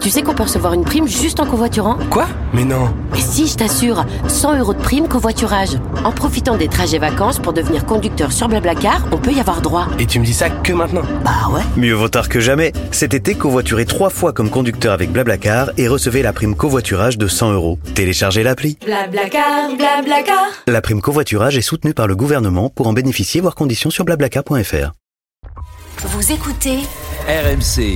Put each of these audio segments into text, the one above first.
Tu sais qu'on peut recevoir une prime juste en covoiturant ? Quoi ? Mais non. Mais si, je t'assure, 100 € de prime covoiturage. En profitant des trajets vacances pour devenir conducteur sur Blablacar, on peut y avoir droit. Et tu me dis ça que maintenant ? Bah ouais. Mieux vaut tard que jamais. Cet été, covoiturez 3 fois comme conducteur avec Blablacar et recevez la prime covoiturage de 100 €. Téléchargez l'appli. Blablacar, Blablacar. La prime covoiturage est soutenue par le gouvernement. Pour en bénéficier, voir conditions sur blablacar.fr. Vous écoutez RMC.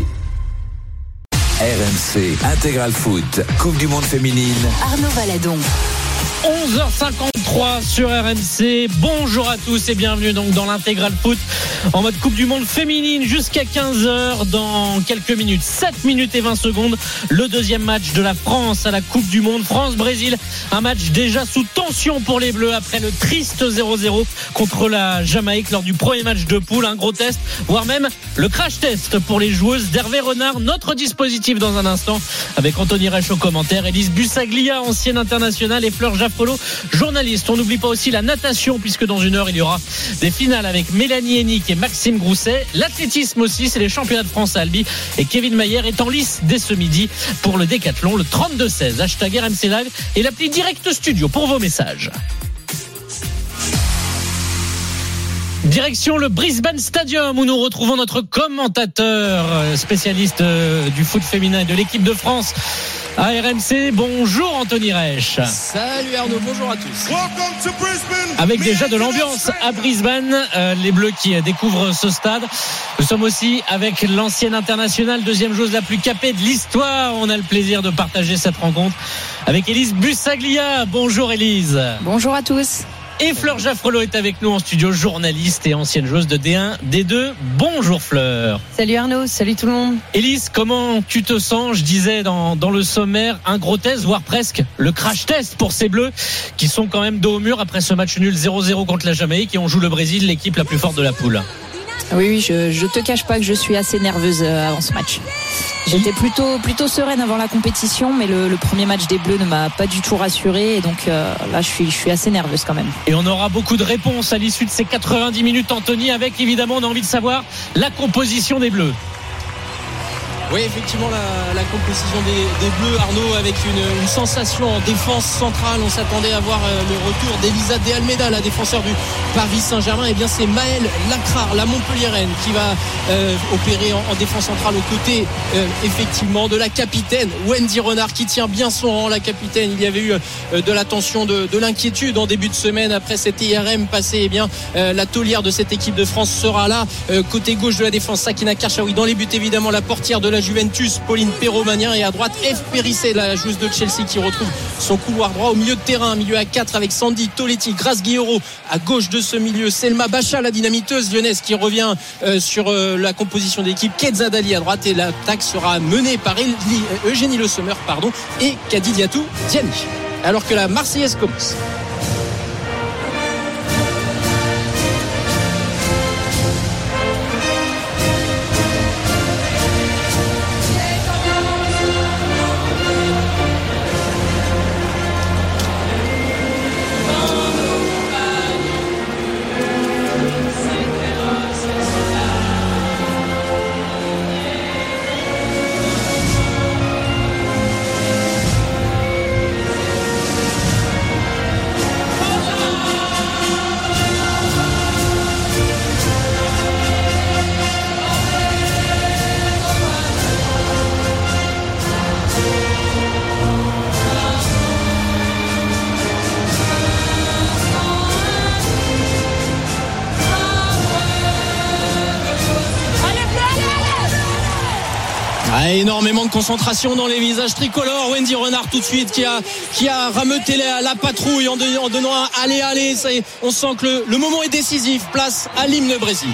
RMC Intégral Foot, Coupe du Monde féminine. Arnaud Valadon. 11h53 sur RMC. Bonjour à tous et bienvenue donc dans l'Intégral Foot en mode Coupe du Monde féminine jusqu'à 15h dans quelques minutes. 7 minutes et 20 secondes. Le deuxième match de la France à la Coupe du Monde. France-Brésil. Un match déjà sous tension pour les Bleus après le triste 0-0 contre la Jamaïque lors du premier match de poule. Un gros test, voire même le crash test pour les joueuses d'Hervé Renard. Notre dispositif dans un instant avec Anthony Reich au commentaire, Élise Bussaglia, ancienne internationale, et Fleur Jaffrelot, journaliste. On n'oublie pas aussi la natation puisque dans une heure il y aura des finales avec Mélanie Hennick et Maxime Grousset. L'athlétisme aussi, c'est les championnats de France à Albi et Kevin Mayer est en lice dès ce midi pour le décathlon. Le 32-16, hashtag RMC Live et l'appli Direct Studio pour vos messages. Direction le Brisbane Stadium où nous retrouvons notre commentateur spécialiste du foot féminin et de l'équipe de France à RMC. Bonjour Anthony Reich. Salut Arnaud, bonjour à tous. Avec déjà de l'ambiance à Brisbane, les Bleus qui découvrent ce stade. Nous sommes aussi avec l'ancienne internationale, deuxième joueuse la plus capée de l'histoire. On a le plaisir de partager cette rencontre avec Élise Bussaglia. Bonjour Élise. Bonjour à tous. Et Fleur Jaffrelot est avec nous en studio, journaliste et ancienne joueuse de D1, D2. Bonjour Fleur. Salut Arnaud, salut tout le monde. Élise, comment tu te sens ? Je disais dans le sommaire, un gros test, voire presque le crash test pour ces Bleus qui sont quand même dos au mur après ce match nul 0-0 contre la Jamaïque et on joue le Brésil, l'équipe la plus forte de la poule. Oui, je te cache pas que je suis assez nerveuse avant ce match. J'étais plutôt sereine avant la compétition, mais le premier match des Bleus ne m'a pas du tout rassurée et donc là je suis assez nerveuse quand même. Et on aura beaucoup de réponses à l'issue de ces 90 minutes, Anthony, avec évidemment on a envie de savoir la composition des Bleus. Oui, effectivement, la composition des Bleus, Arnaud, avec une sensation en défense centrale. On s'attendait à voir le retour d'Elisa De Almeida, la défenseur du Paris Saint-Germain. Et bien, c'est Maëlle Lacrar, la Montpelliéraine, qui va opérer en défense centrale aux côtés, effectivement, de la capitaine Wendy Renard, qui tient bien son rang. La capitaine, il y avait eu de la tension, de l'inquiétude en début de semaine après cet IRM passé. Eh bien, la taulière de cette équipe de France sera là. Côté gauche de la défense, Sakina Karchaoui. Dans les buts, évidemment, la portière de la Juventus, Pauline Perrot-Magnin, et à droite F. Périssé, la joueuse de Chelsea, qui retrouve son couloir droit. Au milieu de terrain, milieu à 4 avec Sandy Toletti, Grace Guilloro à gauche de ce milieu, Selma Bacha, la dynamiteuse lyonnaise, qui revient sur la composition d'équipe, Ketzadali à droite, et l'attaque sera menée par Eugénie Le Sommer et Kadidiatou Diani, alors que la Marseillaise commence. Énormément de concentration dans les visages tricolores. Wendy Renard tout de suite qui a rameuté la patrouille en donnant un allez. On sent que le moment est décisif. Place à l'hymne Brésil.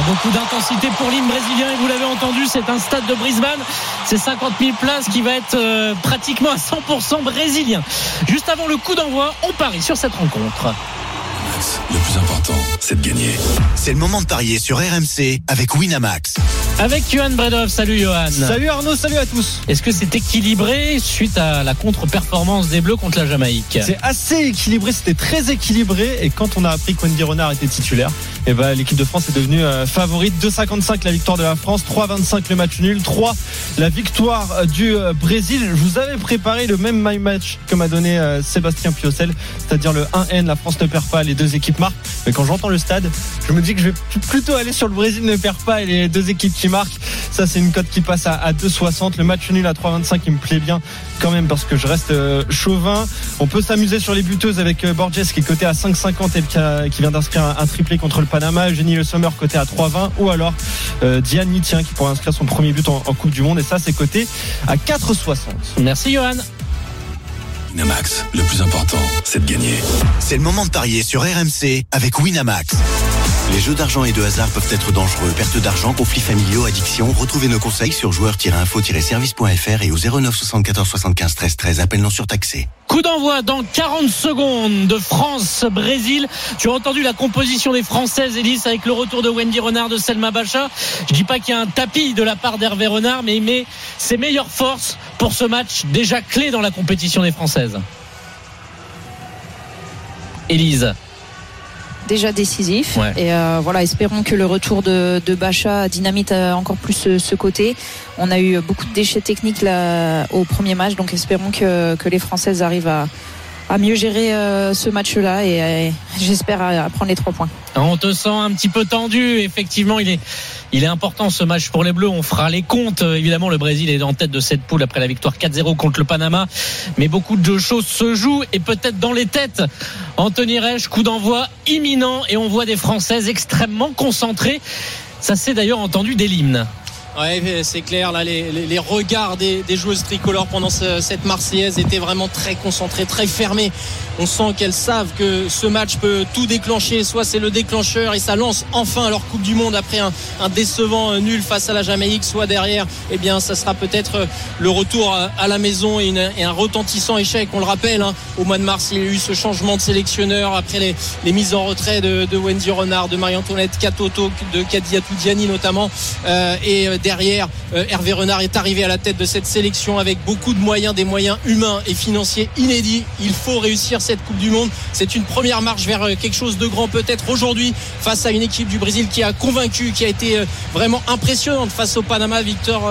Beaucoup d'intensité pour l'hymne brésilien et vous l'avez entendu, c'est un stade de Brisbane, c'est 50 000 places qui va être pratiquement à 100% brésilien. Juste avant le coup d'envoi, on parie sur cette rencontre. Le plus important, c'est de gagner. C'est le moment de parier sur RMC avec Winamax. Avec Johan Bredov, salut Johan. Salut Arnaud, salut à tous. Est-ce que c'est équilibré suite à la contre-performance des Bleus contre la Jamaïque? C'est assez équilibré, c'était très équilibré. Et quand on a appris qu'Wendy Renard était titulaire, et l'équipe de France est devenue favorite. 2,55 la victoire de la France, 3,25 le match nul, 3 la victoire du Brésil. Je vous avais préparé le même my match que m'a donné Sébastien Piocel, c'est-à-dire le 1N, la France ne perd pas, les deux équipes marquent. Mais quand j'entends le stade, je me dis que je vais plutôt aller sur le Brésil ne perd pas et les deux équipes qui marquent. Ça, c'est une cote qui passe à 2,60. Le match nul à 3,25 il me plaît bien quand même parce que je reste chauvin. On peut s'amuser sur les buteuses avec Borges qui est coté à 5,50 et qui vient d'inscrire un triplé contre le Panama. Eugénie Le Sommer coté à 3,20 ou alors Diane Nitien qui pourrait inscrire son premier but en Coupe du Monde et ça c'est coté à 4,60. Merci Johan. Winamax, le plus important, c'est de gagner. C'est le moment de parier sur RMC avec Winamax. Les jeux d'argent et de hasard peuvent être dangereux. Perte d'argent, conflits familiaux, addiction. Retrouvez nos conseils sur joueurs-info-service.fr et au 09 74 75 13 13. Appel non surtaxé. Coup d'envoi dans 40 secondes de France-Brésil. Tu as entendu la composition des Françaises, Élise, avec le retour de Wendy Renard, de Selma Bacha. Je dis pas qu'il y a un tapis de la part d'Hervé Renard, mais il met ses meilleures forces pour ce match déjà clé dans la compétition des Françaises. Élise. Déjà décisif. Ouais. Et espérons que le retour de Bacha dynamite encore plus ce côté. On a eu beaucoup de déchets techniques là au premier match, donc espérons que les Françaises arrivent à mieux gérer ce match-là et j'espère à prendre les 3 points. On te sent un petit peu tendu. Effectivement, il est important ce match pour les Bleus. On fera les comptes. Évidemment, le Brésil est en tête de cette poule après la victoire 4-0 contre le Panama. Mais beaucoup de choses se jouent et peut-être dans les têtes. Anthony Reich, coup d'envoi imminent et on voit des Françaises extrêmement concentrées. Ça s'est d'ailleurs entendu dès l'hymne. Ouais, c'est clair, là, les regards des joueuses tricolores pendant cette Marseillaise étaient vraiment très concentrés, très fermés. On sent qu'elles savent que ce match peut tout déclencher. Soit c'est le déclencheur et ça lance enfin leur Coupe du Monde après un décevant nul face à la Jamaïque. Soit derrière, ça sera peut-être le retour à la maison et un retentissant échec. On le rappelle, au mois de mars, il y a eu ce changement de sélectionneur après les mises en retrait de Wendy Renard, de Marie-Antoinette Katoto, de Kadiatou Diani notamment. Derrière, Hervé Renard est arrivé à la tête de cette sélection avec beaucoup de moyens, des moyens humains et financiers inédits. Il faut réussir cette Coupe du Monde. C'est une première marche vers quelque chose de grand peut-être aujourd'hui face à une équipe du Brésil qui a convaincu, qui a été vraiment impressionnante face au Panama. Victoire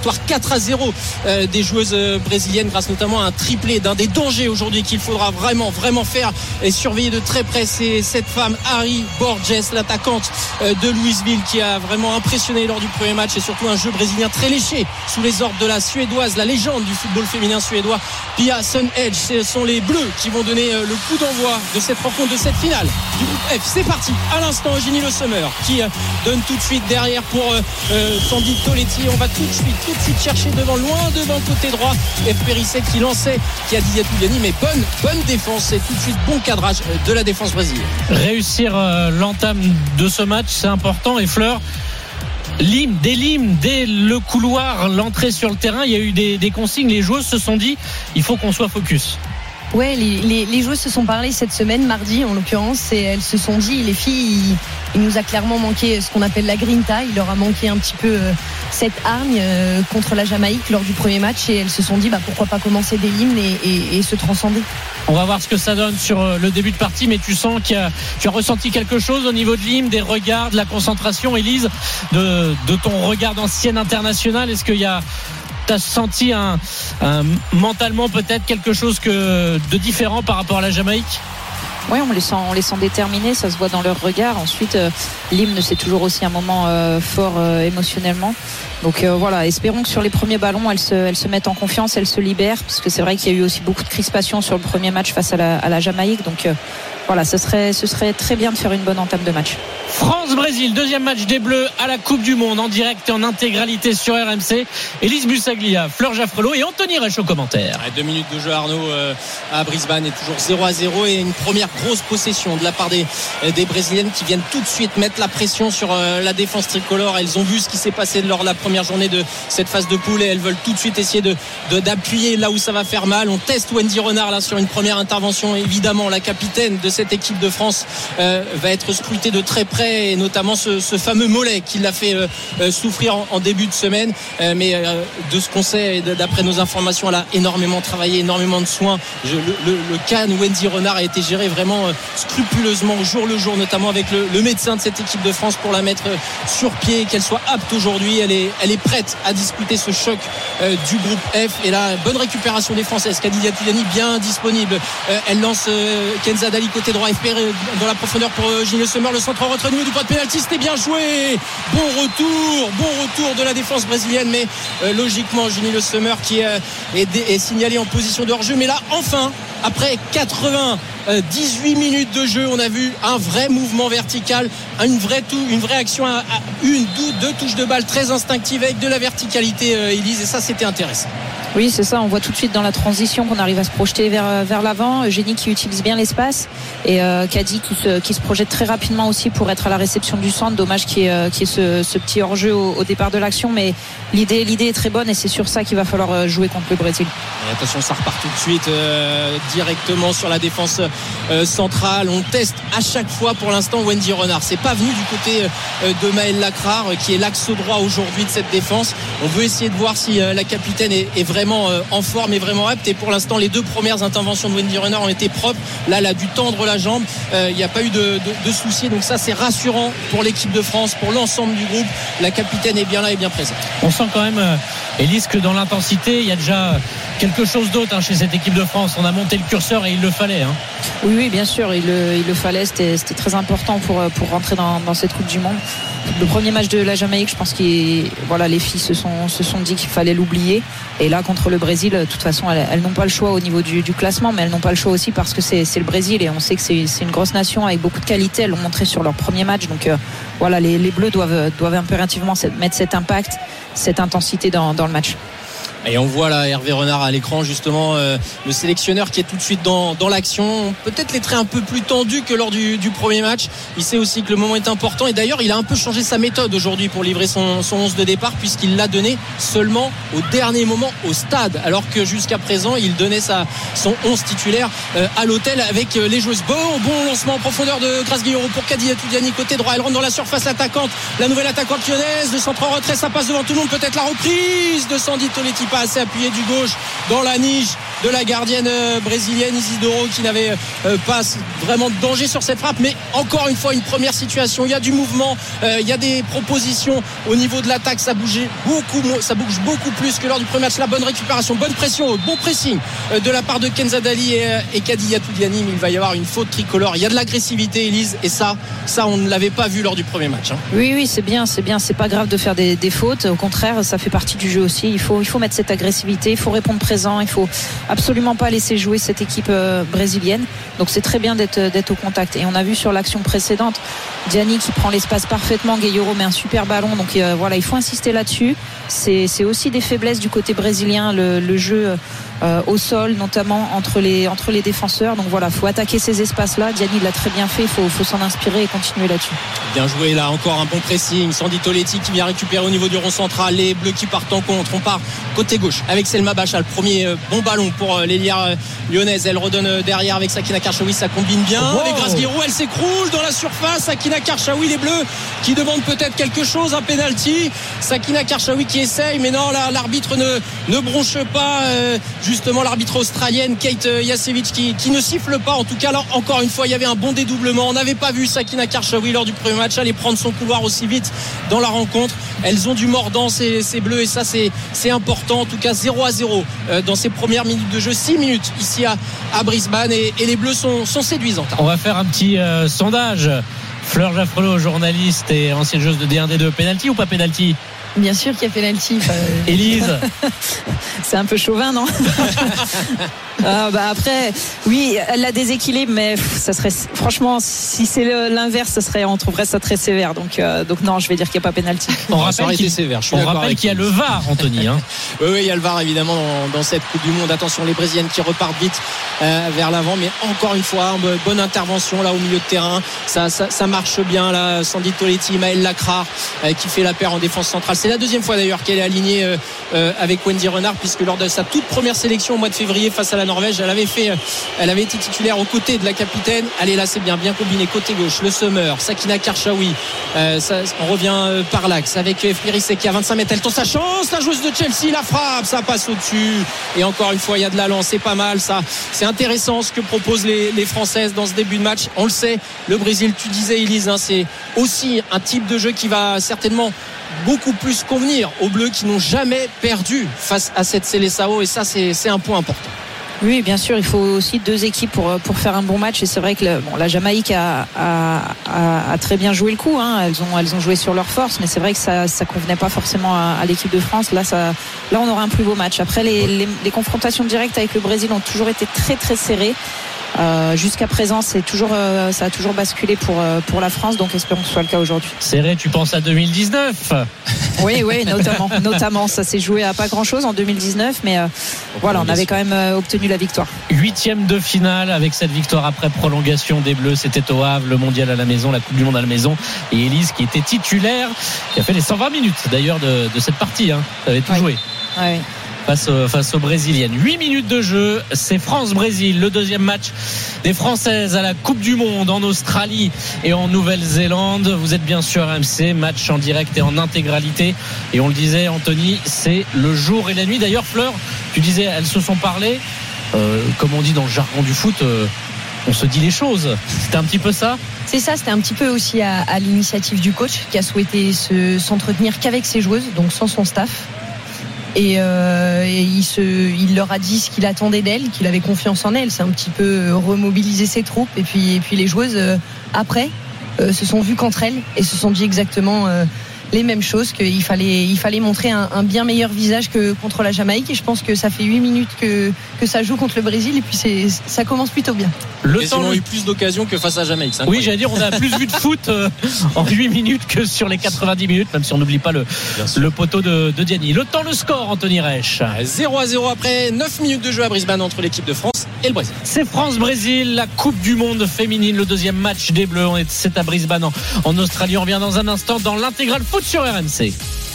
4-0 des joueuses brésiliennes grâce notamment à un triplé d'un des dangers aujourd'hui qu'il faudra vraiment faire et surveiller de très près. C'est cette femme, Ari Borges, l'attaquante de Louisville, qui a vraiment impressionné lors du premier match et surtout un jeu brésilien très léché sous les ordres de la Suédoise, la légende du football féminin suédois, Pia Sundhage. Ce sont les Bleus qui vont donner le coup d'envoi de cette rencontre, de cette finale du groupe F. C'est parti, à l'instant Eugénie Le Sommer qui donne tout de suite derrière pour Sandy Toletti. On va tout de suite chercher loin devant côté droit, F. Périsset qui lançait, qui a dit Diani, mais bonne défense et tout de suite bon cadrage de la défense brésilienne. Réussir l'entame de ce match, c'est important. Et Fleur, dès le couloir, l'entrée sur le terrain, il y a eu des consignes. Les joueuses se sont dit il faut qu'on soit focus. Ouais, les joueuses se sont parlé cette semaine, mardi en l'occurrence, et elles se sont dit, les filles, il nous a clairement manqué ce qu'on appelle la grinta, il leur a manqué un petit peu cette hargne contre la Jamaïque lors du premier match, et elles se sont dit pourquoi pas commencer dès l'hymne et se transcender. On va voir ce que ça donne sur le début de partie, mais tu sens tu as ressenti quelque chose au niveau de l'hymne, des regards, de la concentration, Élise, de ton regard d'ancienne internationale. Est-ce qu'il y a t'as senti mentalement peut-être quelque chose de différent par rapport à la Jamaïque? Oui, on les sent déterminés, ça se voit dans leur regard. Ensuite, l'hymne, c'est toujours aussi un moment fort émotionnellement. Donc voilà, espérons que sur les premiers ballons, elle se mette en confiance, elle se libère, parce que c'est vrai qu'il y a eu aussi beaucoup de crispation sur le premier match face à la Jamaïque. Donc voilà, ce serait très bien de faire une bonne entame de match. France-Brésil, deuxième match des Bleus à la Coupe du Monde, en direct et en intégralité sur RMC. Élise Bussaglia, Fleur Jaffrelot et Anthony Rech au commentaire. 2 minutes de jeu, Arnaud, à Brisbane, et toujours 0-0 et une première grosse possession de la part des Brésiliennes qui viennent tout de suite mettre la pression sur la défense tricolore. Elles ont vu ce qui s'est passé lors de la première journée de cette phase de poule et elles veulent tout de suite essayer d'appuyer là où ça va faire mal. On teste Wendy Renard là sur une première intervention. Évidemment, la capitaine de cette équipe de France va être scrutée de très près, et notamment ce fameux mollet qui l'a fait souffrir en début de semaine, mais de ce qu'on sait, d'après nos informations, elle a énormément travaillé, énormément de soins. Le cas Wendy Renard a été géré vraiment scrupuleusement au jour le jour, notamment avec le médecin de cette équipe de France pour la mettre sur pied, qu'elle soit apte aujourd'hui. Elle est prête à disputer ce choc du groupe F. Et là, bonne récupération des Françaises. Khadija Toudjani bien disponible, elle lance Kenza Dali côté droit, FPR dans la profondeur pour Ginny Sommer, le centre en retrait du point de pénalty, c'était bien joué. Bon retour de la défense brésilienne, mais logiquement Ginny Le Sommer qui est signalé en position de hors-jeu. Mais là, enfin, après 98 minutes de jeu, on a vu un vrai mouvement vertical, une vraie action à deux touches de balle très instinctives avec de la verticalité, Élise, et ça c'était intéressant. Oui, c'est ça, on voit tout de suite dans la transition qu'on arrive à se projeter vers l'avant. Eugénie qui utilise bien l'espace, et Kadi qui se projette très rapidement aussi pour être à la réception du centre. Dommage qu'il y ait ce petit hors-jeu au départ de l'action, mais l'idée est très bonne et c'est sur ça qu'il va falloir jouer contre le Brésil. Et attention, ça repart tout de suite directement sur la défense centrale. On teste à chaque fois pour l'instant Wendy Renard. C'est pas venu du côté de Maëlle Lacrar qui est l'axe droit aujourd'hui de cette défense. On veut essayer de voir si la capitaine est vraiment en forme et vraiment apte, et pour l'instant les deux premières interventions de Wendy Renard ont été propres. Là elle a dû tendre la jambe, il n'y a pas eu de soucis, donc ça c'est rassurant pour l'équipe de France, pour l'ensemble du groupe. La capitaine est bien là et bien présente. On sent quand même, Élise, que dans l'intensité il y a déjà quelque chose d'autre chez cette équipe de France. On a monté le curseur et il le fallait. Oui, bien sûr, il le fallait. C'était très important pour rentrer dans cette Coupe du Monde. Le premier match de la Jamaïque, je pense que les filles se sont dit qu'il fallait l'oublier. Et là, contre le Brésil, de toute façon, elles n'ont pas le choix au niveau du classement, mais elles n'ont pas le choix aussi parce que c'est le Brésil et on sait que c'est une grosse nation avec beaucoup de qualité. Elles l'ont montré sur leur premier match. Donc les Bleus doivent impérativement mettre cet impact, cette intensité dans le match. Et on voit là Hervé Renard à l'écran, justement, le sélectionneur qui est tout de suite dans l'action. Peut-être les traits un peu plus tendus que lors du premier match. Il sait aussi que le moment est important, et d'ailleurs il a un peu changé sa méthode aujourd'hui pour livrer son 11 de départ, puisqu'il l'a donné seulement au dernier moment au stade, alors que jusqu'à présent il donnait son 11 titulaire à l'hôtel avec les joueuses. Bon lancement en profondeur de Grace Guillaume pour Khadija Toudjani côté droit. Elle rentre dans la surface attaquante, la nouvelle attaquante lyonnaise. Le centre en retrait, ça passe devant tout le monde. Peut-être la reprise de Sandy Toletti, pas assez appuyé du gauche dans la niche de la gardienne brésilienne Isidoro, qui n'avait pas vraiment de danger sur cette frappe. Mais encore une fois, une première situation, il y a du mouvement, il y a des propositions au niveau de l'attaque. Ça bouge beaucoup plus que lors du premier match. La bonne récupération, bonne pression, bon pressing de la part de Kenza Dali et Khadija Toudjani. Mais il va y avoir une faute tricolore. Il y a de l'agressivité, Élise, et ça on ne l'avait pas vu lors du premier match. Oui, c'est bien, c'est pas grave de faire des fautes. Au contraire, ça fait partie du jeu aussi. Il faut mettre cette agressivité, il faut répondre présent, il faut absolument pas laisser jouer cette équipe brésilienne. Donc c'est très bien d'être au contact. Et on a vu sur l'action précédente Diani qui prend l'espace parfaitement, Gueyoro met un super ballon. Donc il faut insister là-dessus. C'est aussi des faiblesses du côté brésilien, le jeu au sol, notamment entre les défenseurs. Donc voilà, faut attaquer ces espaces-là. Diani l'a très bien fait, il faut s'en inspirer et continuer là-dessus. Bien joué là, encore un bon pressing. Sandy Toletti qui vient récupérer au niveau du rond central. Les Bleus qui partent en contre. On part côté gauche avec Selma Bacha. Le premier bon ballon pour l'Hélière lyonnaise. Elle redonne derrière avec Sakina Karchaoui. Ça combine bien. Avec Grace Guirou, elle s'écroule dans la surface. Sakina Karchaoui, les Bleus qui demandent peut-être quelque chose, un penalty. Sakina Karchaoui qui essaye, mais non, là, l'arbitre ne bronche pas. Justement, l'arbitre australienne Kate Jasewicz qui ne siffle pas. En tout cas, là, encore une fois, il y avait un bon dédoublement. On n'avait pas vu Sakina Karchaoui lors du premier match aller prendre son couloir aussi vite dans la rencontre. Elles ont du mordant, ces Bleus, et ça c'est important. En tout cas 0-0 dans ces premières minutes de jeu, 6 minutes ici à Brisbane, et les Bleus sont séduisantes. On va faire un petit sondage. Fleur Jaffrelot, journaliste et ancienne joueuse de D1 D2, penalty ou pas penalty? Bien sûr qu'il y a pénalty. Élise. C'est un peu chauvin, non? Après, oui, elle la déséquilibre, mais ça serait, franchement, si c'est l'inverse, on trouverait ça très sévère. Donc non, je vais dire qu'il n'y a pas pénalty. On rappelle qu'il y a le VAR, Anthony. Oui, il y a le VAR évidemment dans cette Coupe du Monde. Attention, les Brésiliennes qui repartent vite vers l'avant, mais encore une fois, bonne intervention là au milieu de terrain. Ça marche bien là. Sandy Toletti, Maëlle Lacrar qui fait la paire en défense centrale. C'est la deuxième fois d'ailleurs qu'elle est alignée avec Wendy Renard, puisque lors de sa toute première sélection au mois de février face à la Norvège, elle avait été titulaire aux côtés de la capitaine. Allez, là c'est bien combiné côté gauche. Le Summer, Sakina Karchaoui, on revient par l'axe avec Flirisek à 25 mètres. Elle tente sa chance, la joueuse de Chelsea, la frappe, ça passe au-dessus. Et encore une fois, il y a de l'allant, c'est pas mal ça. C'est intéressant ce que proposent les Françaises dans ce début de match. On le sait, le Brésil, tu disais Elise, c'est aussi un type de jeu qui va certainement beaucoup plus convenir aux Bleus qui n'ont jamais perdu face à cette Seleção, et ça c'est un point important. Oui, bien sûr, il faut aussi deux équipes pour faire un bon match, et c'est vrai que la Jamaïque a très bien joué le coup, hein. Elles ont joué sur leur force, mais c'est vrai que ça convenait pas forcément à l'équipe de France. Là on aura un plus beau match. Après, les confrontations directes avec le Brésil ont toujours été très très serrées. Jusqu'à présent, ça a toujours basculé pour la France, donc espérons que ce soit le cas aujourd'hui. Serré, tu penses à 2019? Oui, notamment. Ça s'est joué à pas grand chose en 2019, mais voilà, on avait quand même obtenu la victoire. 8e de finale avec cette victoire après prolongation des Bleus. C'était au Havre, le mondial à la maison, la Coupe du Monde à la maison. Et Élise qui était titulaire, qui a fait les 120 minutes d'ailleurs de cette partie. Ça avait tout joué. Oui. Face aux Brésiliennes. 8 minutes de jeu, c'est France-Brésil, le deuxième match des Françaises à la Coupe du Monde en Australie et en Nouvelle-Zélande. Vous êtes bien sûr RMC, match en direct et en intégralité. Et on le disait, Anthony, c'est le jour et la nuit. D'ailleurs, Fleur, tu disais, elles se sont parlé. Comme on dit dans le jargon du foot, on se dit les choses. C'était un petit peu ça? C'est ça, c'était un petit peu aussi à l'initiative du coach qui a souhaité s'entretenir qu'avec ses joueuses, donc sans son staff. Et il leur a dit ce qu'il attendait d'elles, qu'il avait confiance en elles. C'est un petit peu remobiliser ses troupes. Et puis les joueuses, après, se sont vues qu'entre elles et se sont dit exactement les mêmes choses, qu'il fallait montrer un bien meilleur visage que contre la Jamaïque. Et je pense que ça fait 8 minutes que ça joue contre le Brésil, et puis ça commence plutôt bien. Ils ont eu plus d'occasions que face à la Jamaïque. Oui, j'allais dire, on a plus vu de foot en 8 minutes que sur les 90 minutes, même si on n'oublie pas le poteau de Diani. Le score, Anthony Reich. 0-0 après 9 minutes de jeu à Brisbane entre l'équipe de France et le Brésil. C'est France-Brésil, la Coupe du Monde féminine, le deuxième match des Bleus. C'est à Brisbane en Australie. On revient dans un instant dans l'intégral foot sur RMC.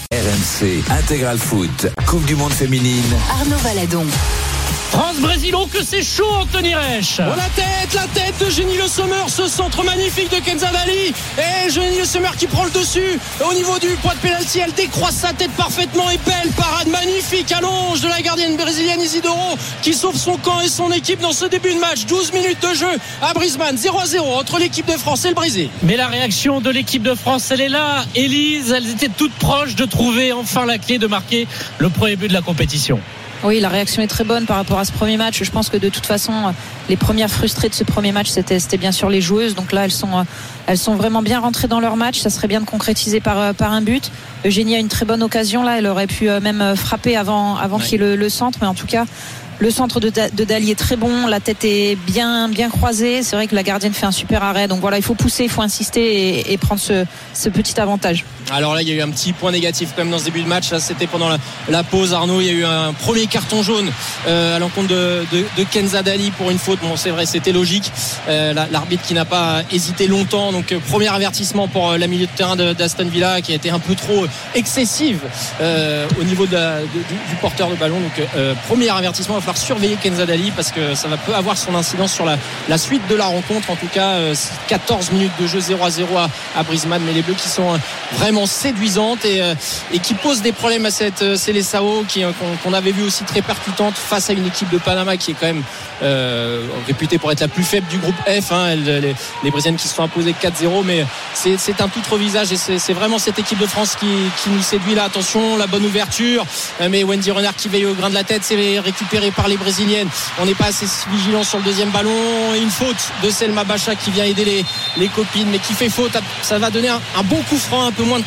RMC Intégral Foot, Coupe du Monde féminine. Arnaud Valadon. France-Brésil, oh que c'est chaud, Anthony Reich. Oh, la tête de Jenny Le Sommer, ce centre magnifique de Kenza Dali. Et Jenny Le Sommer qui prend le dessus au niveau du point de pénalty. Elle décroise sa tête parfaitement, et belle parade magnifique à longe de la gardienne brésilienne Isidoro, qui sauve son camp et son équipe dans ce début de match. 12 minutes de jeu à Brisbane, 0-0 entre l'équipe de France et le Brésil. Mais la réaction de l'équipe de France, elle est là. Élise, elles étaient toutes proches de trouver enfin la clé de marquer le premier but de la compétition. Oui, la réaction est très bonne par rapport à ce premier match. Je pense que de toute façon, les premières frustrées de ce premier match, c'était bien sûr les joueuses. Donc là, elles sont vraiment bien rentrées dans leur match. Ça serait bien de concrétiser par un but. Eugénie a une très bonne occasion là. Elle aurait pu même frapper avant qu'il y ait le centre. Mais en tout cas, le centre de Dali est très bon. La tête est bien croisée. C'est vrai que la gardienne fait un super arrêt. Donc voilà, il faut pousser, il faut insister et prendre ce petit avantage. Alors là, il y a eu un petit point négatif quand même dans ce début de match. Là, c'était pendant la pause, Arnaud. Il y a eu un premier carton jaune à l'encontre de Kenza Dali pour une faute. Bon, c'est vrai, c'était logique. L'arbitre qui n'a pas hésité longtemps. Donc premier avertissement pour la milieu de terrain d'Aston Villa, qui a été un peu trop excessive au niveau du porteur de ballon. Donc premier avertissement. Il va falloir surveiller Kenza Dali, parce que ça peut avoir son incidence sur la suite de la rencontre. En tout cas, 14 minutes de jeu, 0-0 à Brisbane. Mais les Bleus qui sont vraiment séduisante et qui pose des problèmes à cette Seleção qu'on avait vu aussi très percutante face à une équipe de Panama qui est quand même réputée pour être la plus faible du groupe F, les Brésiliennes qui se sont imposées 4-0, mais c'est un tout autre visage, et c'est vraiment cette équipe de France qui nous séduit là. Attention, la bonne ouverture, mais Wendy Renard qui veille au grain de la tête, c'est récupéré par les Brésiliennes. On n'est pas assez vigilant sur le deuxième ballon, et une faute de Selma Bacha qui vient aider les copines, mais qui fait faute. Ça va donner un bon coup franc, un peu moins de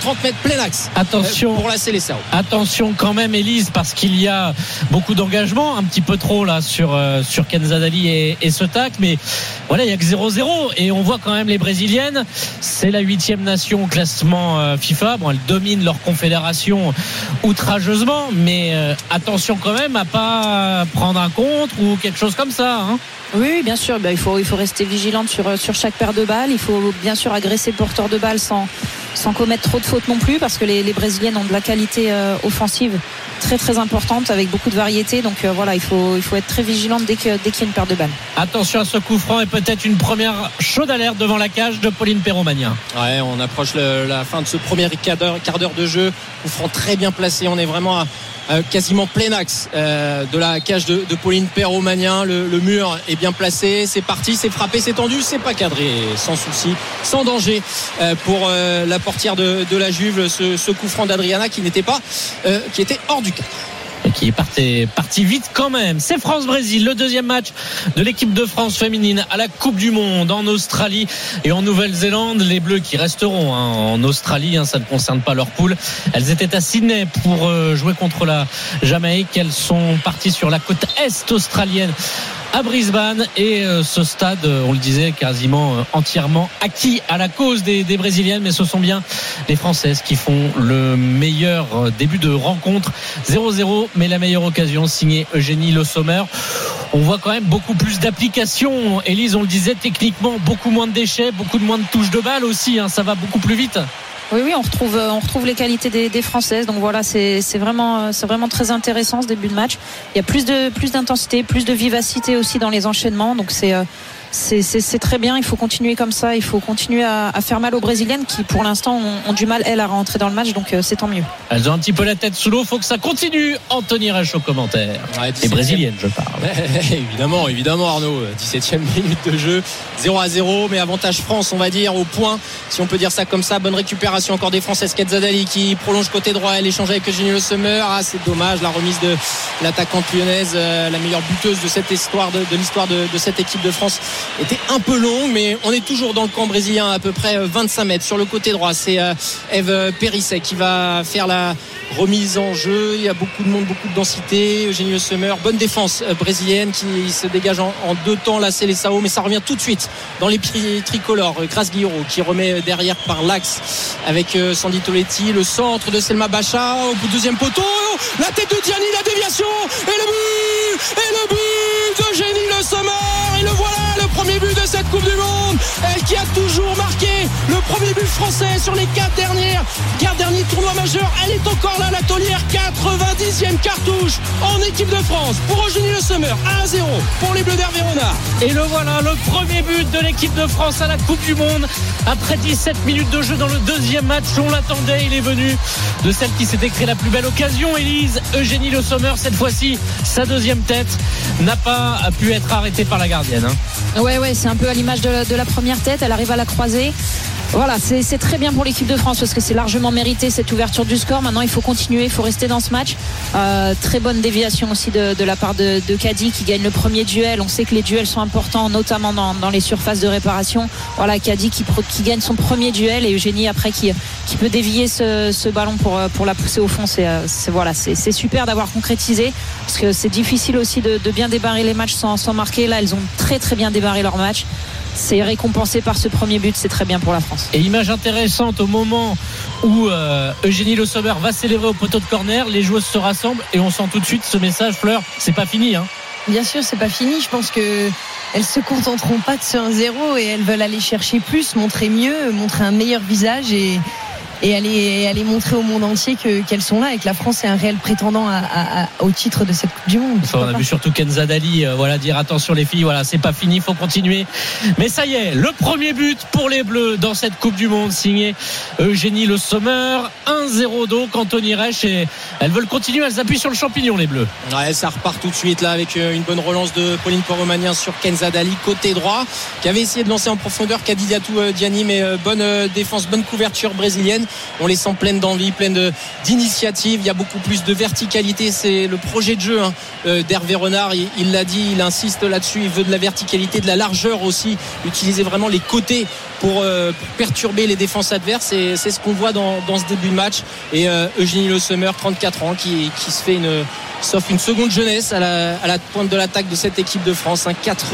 30 mètres plein axe. Attention pour la Seleção. Attention quand même, Élise, parce qu'il y a beaucoup d'engagement, un petit peu trop là sur Kenzadali et ce tac, mais voilà, il y a que 0-0 et on voit quand même les Brésiliennes. C'est la 8e nation au classement FIFA. Bon, elles dominent leur confédération outrageusement, mais attention quand même à pas prendre un contre ou quelque chose comme ça, hein. Oui, bien sûr. Il faut rester vigilante sur chaque paire de balles. Il faut bien sûr agresser le porteur de balle sans commettre trop de fautes non plus, parce que les Brésiliennes ont de la qualité offensive très très importante avec beaucoup de variété. Donc voilà, il faut être très vigilante dès qu'il y a une paire de balles. Attention à ce coup franc et peut-être une première chaude alerte devant la cage de Pauline Perromagnin. Ouais, on approche la fin de ce premier quart d'heure de jeu. Coup franc très bien placé. On est vraiment à quasiment plein axe de la cage de Pauline Perromagnin. Le mur est bien placé, c'est parti, c'est frappé, c'est tendu, c'est pas cadré, sans souci, sans danger pour la portière de la Juve. Ce coup franc d'Adriana qui était hors du cadre. Et qui est parti vite quand même. C'est France-Brésil, le deuxième match de l'équipe de France féminine à la Coupe du Monde en Australie et en Nouvelle-Zélande. Les Bleus qui resteront en Australie, ça ne concerne pas leur poule. Elles étaient à Sydney pour jouer contre la Jamaïque. Elles sont parties sur la côte est australienne à Brisbane et ce stade, on le disait, quasiment entièrement acquis à la cause des Brésiliennes, mais ce sont bien les Françaises qui font le meilleur début de rencontre. 0-0, mais la meilleure occasion signée Eugénie Le Sommer. On voit quand même beaucoup plus d'applications. Élise, on le disait, techniquement beaucoup moins de déchets, beaucoup moins de touches de balle aussi, ça va beaucoup plus vite. Oui, on retrouve les qualités des Françaises. Donc voilà, c'est vraiment très intéressant ce début de match. Il y a plus d'intensité, plus de vivacité aussi dans les enchaînements. Donc c'est très bien. Il faut continuer comme ça. Il faut continuer à faire mal aux Brésiliennes qui, pour l'instant, ont du mal, elles, à rentrer dans le match. Donc c'est tant mieux. Elles ont un petit peu la tête sous l'eau. Faut que ça continue. Anthony Reich au commentaire. Ouais, les Brésiliennes, je parle. Évidemment, Arnaud. 17e minute de jeu. 0-0, mais avantage France, on va dire, au point, si on peut dire ça comme ça. Bonne récupération encore des Françaises. Kenzadali qui prolonge côté droit. Elle échange avec Eugénie Le Sommer. C'est dommage, la remise de l'attaquante lyonnaise, la meilleure buteuse de cette histoire de l'histoire de cette équipe de France, était un peu longue, mais on est toujours dans le camp brésilien, à peu près 25 mètres sur le côté droit. C'est Eve Perisset qui va faire la remise en jeu. Il y a beaucoup de monde, beaucoup de densité. Eugénie Le Sommer, bonne défense brésilienne qui se dégage en deux temps. Là, c'est les Sao, mais ça revient tout de suite dans les pieds tricolores. Grace Guillaume qui remet derrière par l'axe avec Sandy Toletti. Le centre de Selma Bacha au bout de deuxième poteau. La tête de Diani, la déviation et le but d'Eugénie Le Sommer. Et le voilà, le premier but de cette Coupe du Monde. Elle qui a toujours marqué le premier but français sur les 4 derniers tournois majeurs. Elle est encore là, la taulière. 90e cartouche en équipe de France pour Eugénie Le Sommer. 1-0 pour les Bleus d'Hervé Renard. Et le voilà, le premier but de l'équipe de France à la Coupe du Monde. Après 17 minutes de jeu dans le deuxième match, on l'attendait. Il est venu de celle qui s'était créée la plus belle occasion, Élise. Eugénie Le Sommer, cette fois-ci, sa deuxième tête n'a pas pu être arrêtée par la gardienne. Ouais, c'est un peu à l'image de la première tête. Elle arrive à la croiser. Voilà, c'est très bien pour l'équipe de France parce que c'est largement mérité cette ouverture du score. Maintenant, il faut continuer, il faut rester dans ce match. Très bonne déviation aussi de la part de Kadi qui gagne le premier duel. On sait que les duels sont importants, notamment dans les surfaces de réparation. Voilà, Kadi qui gagne son premier duel et Eugénie après qui peut dévier ce ballon pour la pousser au fond. C'est super d'avoir concrétisé parce que c'est difficile aussi de bien débarrer les matchs sans marquer. Là, elles ont très très bien débarré leur match. C'est récompensé par ce premier but, c'est très bien pour la France. Et image intéressante au moment où Eugénie Le Sommer va célébrer au poteau de corner, les joueuses se rassemblent et on sent tout de suite ce message, Fleur, c'est pas fini. Bien sûr, c'est pas fini. Je pense que elles se contenteront pas de ce 1-0 et elles veulent aller chercher plus, montrer mieux, montrer un meilleur visage et aller montrer au monde entier qu'elles sont là et que la France est un réel prétendant au titre de cette Coupe du Monde. On a vu surtout Kenzadali dire attention les filles, c'est pas fini, il faut continuer. Mais ça y est, le premier but pour les Bleus dans cette Coupe du Monde, signé Eugénie Le Sommer. 1-0 donc, Anthony Reich, et elles veulent continuer, elles appuient sur le champignon les Bleus. Ouais, ça repart tout de suite là avec une bonne relance de Pauline Perromagnin sur Kenzadali côté droit, qui avait essayé de lancer en profondeur Kadidiatou Diani, mais bonne défense, bonne couverture brésilienne. On les sent pleines d'envie, pleines d'initiative. Il y a beaucoup plus de verticalité. C'est le projet de jeu d'Hervé Renard. Il l'a dit, il insiste là-dessus. Il veut de la verticalité, de la largeur aussi. Utiliser vraiment les côtés pour perturber les défenses adverses, et c'est ce qu'on voit dans ce début de match. Et Eugénie Le Sommer, 34 ans, qui se fait sauf une seconde jeunesse à la pointe de l'attaque de cette équipe de France. Un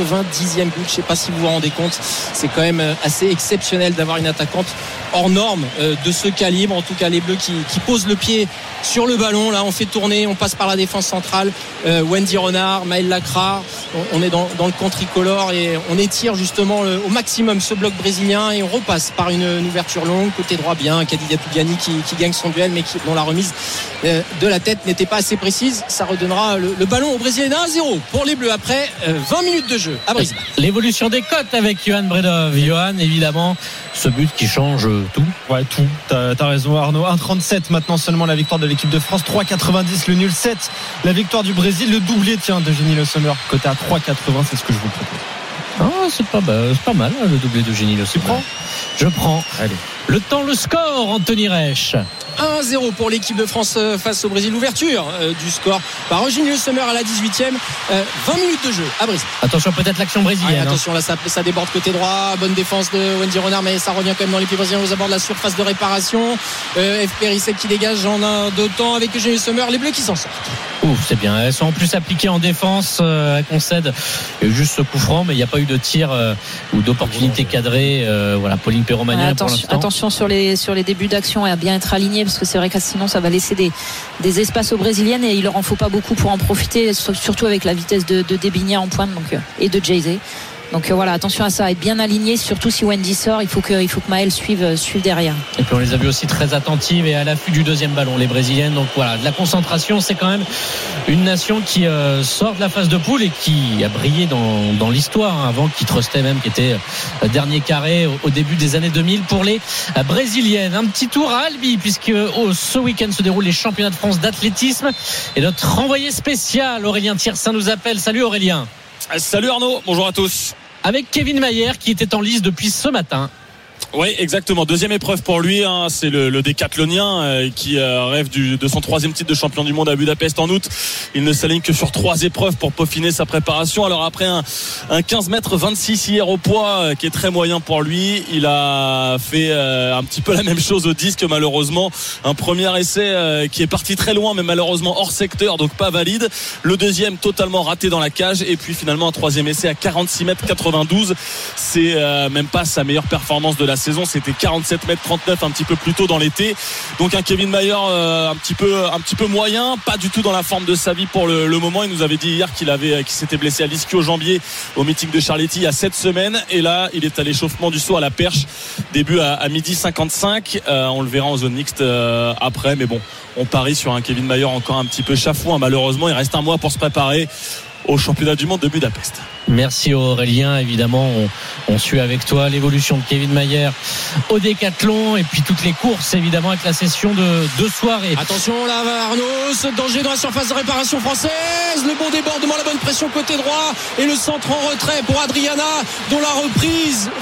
90e but, je ne sais pas si vous vous rendez compte, c'est quand même assez exceptionnel d'avoir une attaquante hors norme de ce calibre. En tout cas, les Bleus qui posent le pied sur le ballon. Là, on fait tourner, on passe par la défense centrale. Wendy Renard, Maëlle Lacra, on est dans le camp tricolore et on étire justement au maximum ce bloc brésilien, et on repasse par une ouverture longue côté droit. Bien Khadija Tougani qui gagne son duel, mais dont la remise de la tête n'était pas assez précise. Ça redonnera le ballon aux Brésiliens. 1-0 pour les Bleus après 20 minutes de jeu à Brisbane. L'évolution des cotes avec Johan Bredov. Johan, évidemment, ce but qui change tout. Ouais, tout. T'as raison, Arnaud. 1,37 maintenant seulement la victoire de l'équipe de France. 3,90 le nul. 7 la victoire du Brésil. Le doublé, d'Eugénie Le Sommer, côté à 3,80. C'est ce que je vous propose. Ah, c'est pas mal le doublé d'Eugénie Le Sommer. Je prends. Allez. Le temps, le score, Anthony Reich. 1-0 pour l'équipe de France face au Brésil. L'ouverture du score par Eugénie Le Sommer à la 18e. 20 minutes de jeu à Brisbane. Attention, peut-être l'action brésilienne. Attention, là ça déborde côté droit. Bonne défense de Wendy Renard, mais ça revient quand même dans les pieds brésiliens aux abords de la surface de réparation. F. Périssette qui dégage en un d'autant avec Eugénie Le Sommer. Les Bleus qui s'en sortent. Ouf, c'est bien. Elles sont en plus appliquées en défense. Elles concèdent juste ce coup franc, mais il n'y a pas eu de tir ou d'opportunité cadrée. Voilà, Pauline Perromagnan pour l'instant. Attention sur les débuts d'action et à bien être aligné, parce que c'est vrai que sinon ça va laisser des espaces aux Brésiliennes, et il leur en faut pas beaucoup pour en profiter, surtout avec la vitesse de Debinha en pointe et de Jay-Z. Donc voilà, attention à ça, être bien aligné, surtout si Wendy sort, il faut que Maëlle suive derrière. Et puis on les a vus aussi très attentives et à l'affût du deuxième ballon, les Brésiliennes. Donc voilà, de la concentration. C'est quand même une nation qui sort de la phase de poule et qui a brillé dans l'histoire, avant Kit Rustem même, qui était dernier carré au début des années 2000 pour les Brésiliennes. Un petit tour à Albi, puisque ce week-end se déroulent les championnats de France d'athlétisme, et notre envoyé spécial Aurélien Thiersin nous appelle. Salut Aurélien. Salut Arnaud, bonjour à tous. Avec Kevin Mayer qui était en lice depuis ce matin. Oui, exactement. Deuxième épreuve pour lui, c'est le décathlonien qui rêve de son 3e titre de champion du monde à Budapest en août. Il ne s'aligne que sur 3 épreuves pour peaufiner sa préparation. Alors après un 15 mètres 26 hier au poids qui est très moyen pour lui, il a fait un petit peu la même chose au disque, malheureusement. Un premier essai qui est parti très loin, mais malheureusement hors secteur, donc pas valide. Le deuxième totalement raté dans la cage, et puis finalement un 3e essai à 46 mètres 92. C'est même pas sa meilleure performance de la saison, c'était 47 mètres 39 un petit peu plus tôt dans l'été. Donc un Kevin Mayer un petit peu moyen, pas du tout dans la forme de sa vie pour le moment. Il nous avait dit hier qu'il s'était blessé à l'ischio-jambier au meeting de Charletti il y a 7 semaines, et là il est à l'échauffement du saut à la perche, début à 12h55. On le verra en zone mixte après, mais bon, on parie sur un Kevin Mayer encore un petit peu chafouin. Malheureusement, il reste un mois pour se préparer au championnat du monde de Budapest. Merci Aurélien, évidemment on suit avec toi l'évolution de Kevin Mayer au décathlon, et puis toutes les courses évidemment avec la session de soirée. Attention là Arnaud, ce danger dans la surface de réparation française, le bon débordement, la bonne pression côté droit, et le centre en retrait pour Adriana, dont la reprise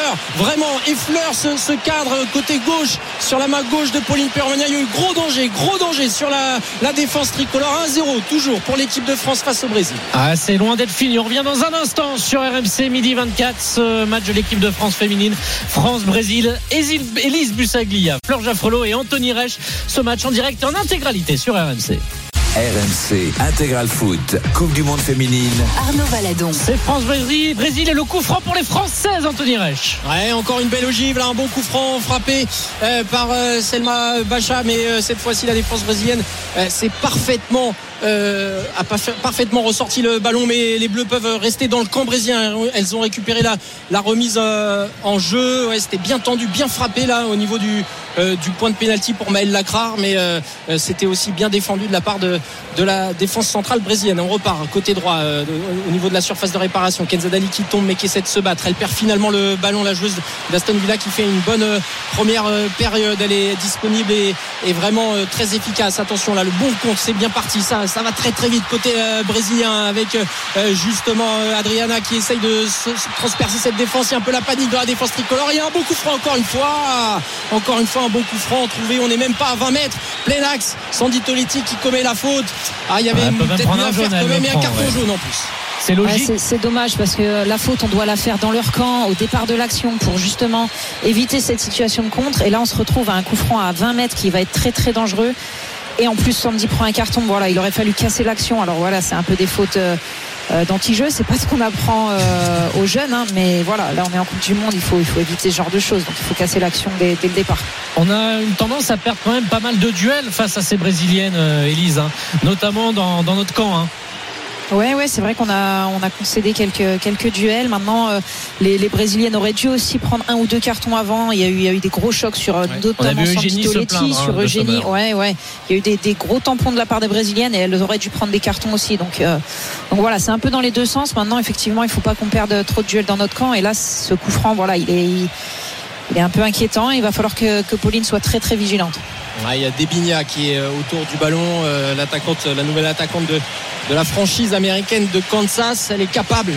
effleure ce cadre côté gauche, sur la main gauche de Pauline Perromagnan. Il y a eu gros danger sur la défense tricolore. 1-0 toujours pour l'équipe de France face au Brésil. C'est loin d'être fini. On revient dans un instant sur RMC midi 24, ce match de l'équipe de France féminine, France-Brésil. Élise Bussaglia, Fleur Jaffrelot et Anthony Reich. Ce match en direct et en intégralité sur RMC. RMC Intégral Foot, Coupe du Monde féminine. Arnaud Valadon. C'est France-Brésil et le coup franc pour les Françaises, Anthony Reich. Ouais, encore une belle ogive, là, un bon coup franc frappé par Selma Bacha, mais cette fois-ci la défense brésilienne c'est parfaitement ressorti le ballon, mais les Bleus peuvent rester dans le camp brésilien. Elles ont récupéré la remise en jeu. Ouais, c'était bien tendu, bien frappé là au niveau du point de pénalty pour Maëlle Lacra, mais c'était aussi bien défendu de la part de la défense centrale brésilienne. On repart côté droit au niveau de la surface de réparation. Kenza Dali qui tombe mais qui essaie de se battre. Elle perd finalement le ballon, la joueuse d'Aston Villa qui fait une bonne première période. Elle est disponible et vraiment très efficace. Attention là, le bon compte, c'est bien parti. Ça va très très vite côté brésilien, avec justement Adriana qui essaye de se transpercer cette défense. Il y a un peu la panique de la défense tricolore. Il y a un bon coup franc encore une fois un bon coup franc trouvé. On n'est même pas à 20 mètres, plein axe. Sandy Toletti qui commet la faute. Il y avait peut-être mieux à faire quand même, et un carton jaune en plus. C'est logique. Ouais, c'est dommage parce que la faute, on doit la faire dans leur camp au départ de l'action pour justement éviter cette situation de contre. Et là, on se retrouve à un coup franc à 20 mètres qui va être très très dangereux. Et en plus, Sandy prend un carton. Voilà, il aurait fallu casser l'action. Alors voilà, c'est un peu des fautes d'anti-jeu. C'est pas ce qu'on apprend aux jeunes, hein, mais voilà, là on est en Coupe du Monde. Il faut éviter ce genre de choses. Donc il faut casser l'action dès le départ. On a une tendance à perdre quand même pas mal de duels face à ces brésiliennes, Élise, hein, notamment dans notre camp. Hein. Ouais, c'est vrai qu'on a concédé quelques duels. Maintenant, les Brésiliennes auraient dû aussi prendre 1 ou 2 cartons avant. Il y a eu des gros chocs sur notamment Sandy Toletti, sur Eugénie. Ouais. Il y a eu des gros tampons de la part des Brésiliennes et elles auraient dû prendre des cartons aussi. Donc voilà, c'est un peu dans les deux sens. Maintenant, effectivement, il ne faut pas qu'on perde trop de duels dans notre camp. Et là, ce coup franc, voilà, il est un peu inquiétant. Il va falloir que Pauline soit très très vigilante. Ouais, il y a Debinha qui est autour du ballon, la nouvelle attaquante de la franchise américaine de Kansas. Elle est capable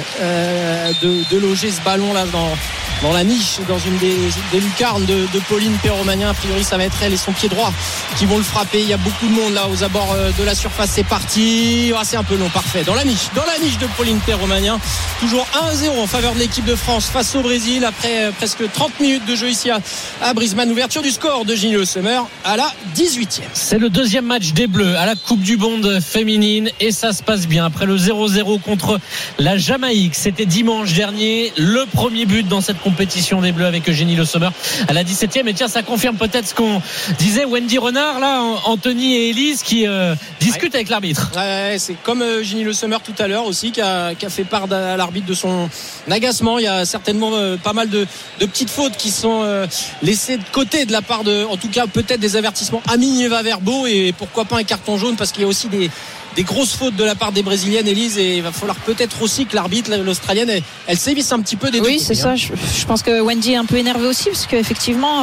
de loger ce ballon là dans la niche, dans une des lucarnes de Pauline Perromagnin. A priori, ça va être elle et son pied droit qui vont le frapper. Il y a beaucoup de monde là aux abords de la surface. C'est parti. C'est un peu long, parfait. Dans la niche de Pauline Perromagnin. Toujours 1-0 en faveur de l'équipe de France face au Brésil après presque 30 minutes de jeu ici à Brisbane. Ouverture du score de Ginny Le Sommer à la 18e. C'est le deuxième match des Bleus à la Coupe du Monde féminine et ça se passe bien. Après le 0-0 contre la Jamaïque, c'était dimanche dernier, le premier but dans cette compétition des Bleus avec Eugénie Le Sommer à la 17e. Et tiens, ça confirme peut-être ce qu'on disait Wendy Renard là, Anthony et Élise qui discutent avec l'arbitre. Ouais, c'est comme Eugénie Le Sommer tout à l'heure aussi qui a fait part à l'arbitre de son agacement. Il y a certainement pas mal de petites fautes qui sont laissées de côté de la part en tout cas peut-être des avertissements à minima verbaux et pourquoi pas un carton jaune parce qu'il y a aussi des grosses fautes de la part des Brésiliennes, Élise, et il va falloir peut-être aussi que l'arbitre, l'Australienne, elle sévisse un petit peu des deux côtés. Oui, c'est ça. Je pense que Wendy est un peu énervée aussi parce qu'effectivement,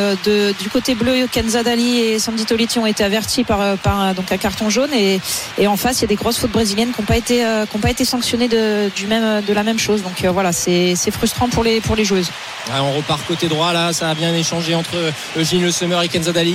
du côté bleu, Kenza Dali et Sandy Toletti ont été avertis par donc un carton jaune et en face, il y a des grosses fautes brésiliennes qui n'ont pas été sanctionnées de la même chose. Donc voilà, c'est frustrant pour les joueuses. Ouais, on repart côté droit là, ça a bien échangé entre Eugénie Le Sommer et Kenza Dali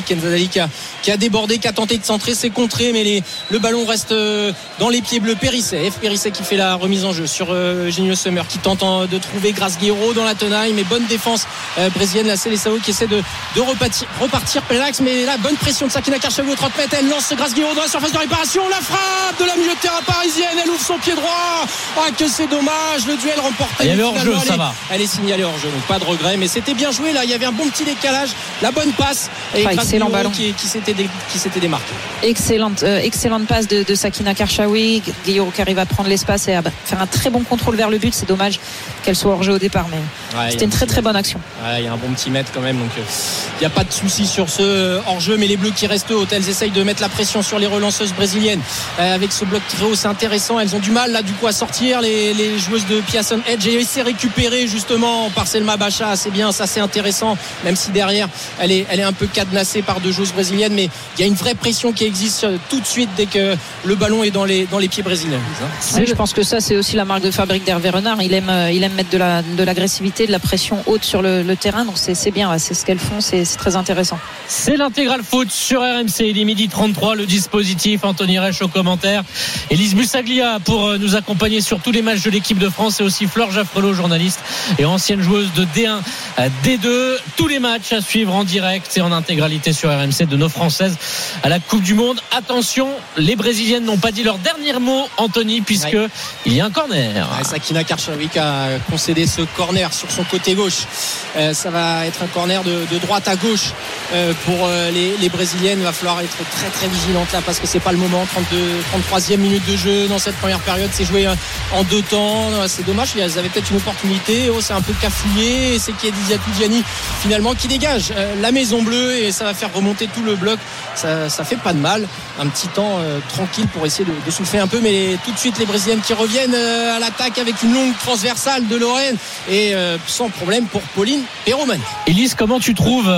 qui a débordé, qui a tenté de centrer, c'est contré, mais le ballon reste dans les pieds bleus. Périsset qui fait la remise en jeu sur Eugénie Le Sommer qui tente de trouver Grace Guerreiro dans la tenaille, mais bonne défense brésilienne, la Seleção qui essaie de repartir Pélax, mais la bonne pression de Sakina Karchaoui au 30 mètres, elle lance Grace Guerreiro dans la surface de réparation, la frappe de la milieu de terrain parisienne, elle ouvre son pied droit, que c'est dommage, le duel remporté. Il y avait hors-jeu, ça va. Elle est signalée hors-jeu, donc pas de regret, mais c'était bien joué là, il y avait un bon petit décalage, la bonne passe et excellent ballon qui s'était démarqué. Excellente passe de Sakina Karchaoui, Guerreiro qui arrive à prendre l'espace et à faire un très bon contrôle vers le but. C'est dommage qu'elle soit hors jeu au départ, mais c'était une très très bonne action. Il y a un bon petit mètre quand même, donc il n'y a pas de souci sur ce hors jeu, mais les Bleus qui restent hautes, elles essayent de mettre la pression sur les relanceuses brésiliennes avec ce bloc très haut, c'est intéressant, elles ont du mal là du coup à sortir les joueuses de Pearson Edge, et c'est récupéré justement par Selma Bacha, c'est bien, ça c'est intéressant, même si derrière elle est un peu cadenassée par deux joueuses brésiliennes, mais il y a une vraie pression qui existe tout de suite dès que le ballon est dans les pieds brésiliens. Je pense que ça c'est aussi la marque de fabrique d'Hervé Renard, il aime mettre de l'agressivité, de la pression haute sur le terrain, donc c'est bien, c'est ce qu'elles font, c'est très intéressant. C'est l'intégral foot sur RMC, il est midi 33, le dispositif, Anthony Reich au commentaire, Élise Bussaglia pour nous accompagner sur tous les matchs de l'équipe de France, et aussi Flore Jaffrelot, journaliste et ancienne joueuse de D1 D2, tous les matchs à suivre en direct et en intégralité sur RMC de nos Françaises à la Coupe du Monde. Attention, les Brésiliennes n'ont pas dit leur dernier mot, Anthony, puisque il y a un corner. Sakina Karchaoui a concédé ce corner sur son côté gauche. Ça va être un corner de droite à gauche pour les Brésiliennes. Il va falloir être très très vigilante là parce que c'est pas le moment. 33e minute de jeu dans cette première période, c'est joué en deux temps. C'est dommage, ils avaient peut-être une opportunité. C'est un peu cafouillé, et c'est Khedija Toudiani finalement qui dégage la maison bleue et ça va faire remonter tout le bloc. Ça fait pas de mal, un petit temps tranquille pour essayer de souffler un peu, mais tout de suite les Brésiliennes qui reviennent à l'attaque avec une longue transversale de Lorraine et sans problème pour Pauline Perromagnin. Élise, comment tu trouves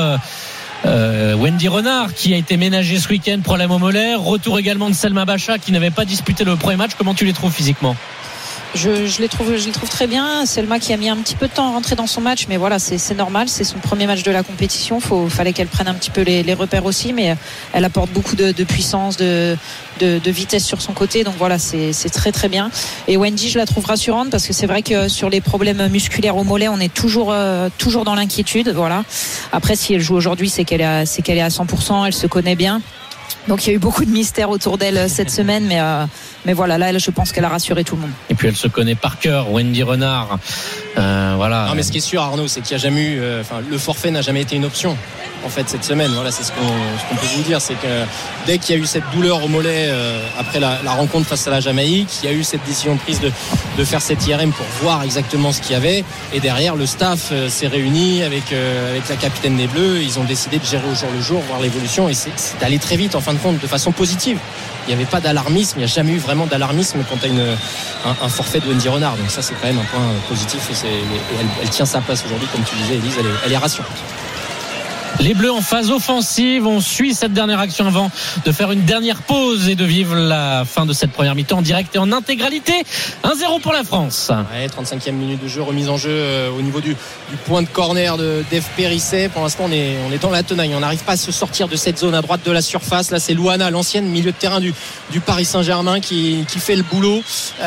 Wendy Renard qui a été ménagée ce week-end, problème au mollet, retour également de Selma Bacha qui n'avait pas disputé le premier match, comment tu les trouves physiquement? Je les trouve très bien. Selma qui a mis un petit peu de temps à rentrer dans son match, mais voilà, c'est normal. C'est son premier match de la compétition. Fallait qu'elle prenne un petit peu les repères aussi, mais elle apporte beaucoup de puissance, de vitesse sur son côté. Donc voilà, c'est très très bien. Et Wendy, je la trouve rassurante parce que c'est vrai que sur les problèmes musculaires au mollet, on est toujours dans l'inquiétude. Voilà. Après, si elle joue aujourd'hui, c'est qu'elle est à 100%. Elle se connaît bien. Donc il y a eu beaucoup de mystères autour d'elle cette semaine, mais voilà, là je pense qu'elle a rassuré tout le monde. Et puis elle se connaît par cœur, Wendy Renard. Voilà. Non, mais ce qui est sûr, Arnaud, c'est qu'il n'y a jamais eu, le forfait n'a jamais été une option. En fait, cette semaine, voilà, c'est ce qu'on peut vous dire, c'est que dès qu'il y a eu cette douleur au mollet après la rencontre face à la Jamaïque, il y a eu cette décision prise de faire cette IRM pour voir exactement ce qu'il y avait. Et derrière, le staff s'est réuni avec la capitaine des Bleus. Ils ont décidé de gérer au jour le jour, voir l'évolution, et c'est allé très vite en fin de compte, de façon positive. Il n'y avait pas d'alarmisme, il n'y a jamais eu vraiment d'alarmisme quand tu as un forfait de Wendy Renard. Donc ça, c'est quand même un point positif, et elle tient sa place aujourd'hui, comme tu disais, Élise, elle est rassurante. Les Bleus en phase offensive. On suit cette dernière action avant de faire une dernière pause et de vivre la fin de cette première mi-temps en direct et en intégralité. 1-0 pour la France. Ouais, 35e minute de jeu, remise en jeu au niveau du point de corner d'Eve Périsset. Pour l'instant, on est dans la tenaille. On n'arrive pas à se sortir de cette zone à droite de la surface. Là, c'est Louana, l'ancienne milieu de terrain du Paris Saint-Germain, qui fait le boulot,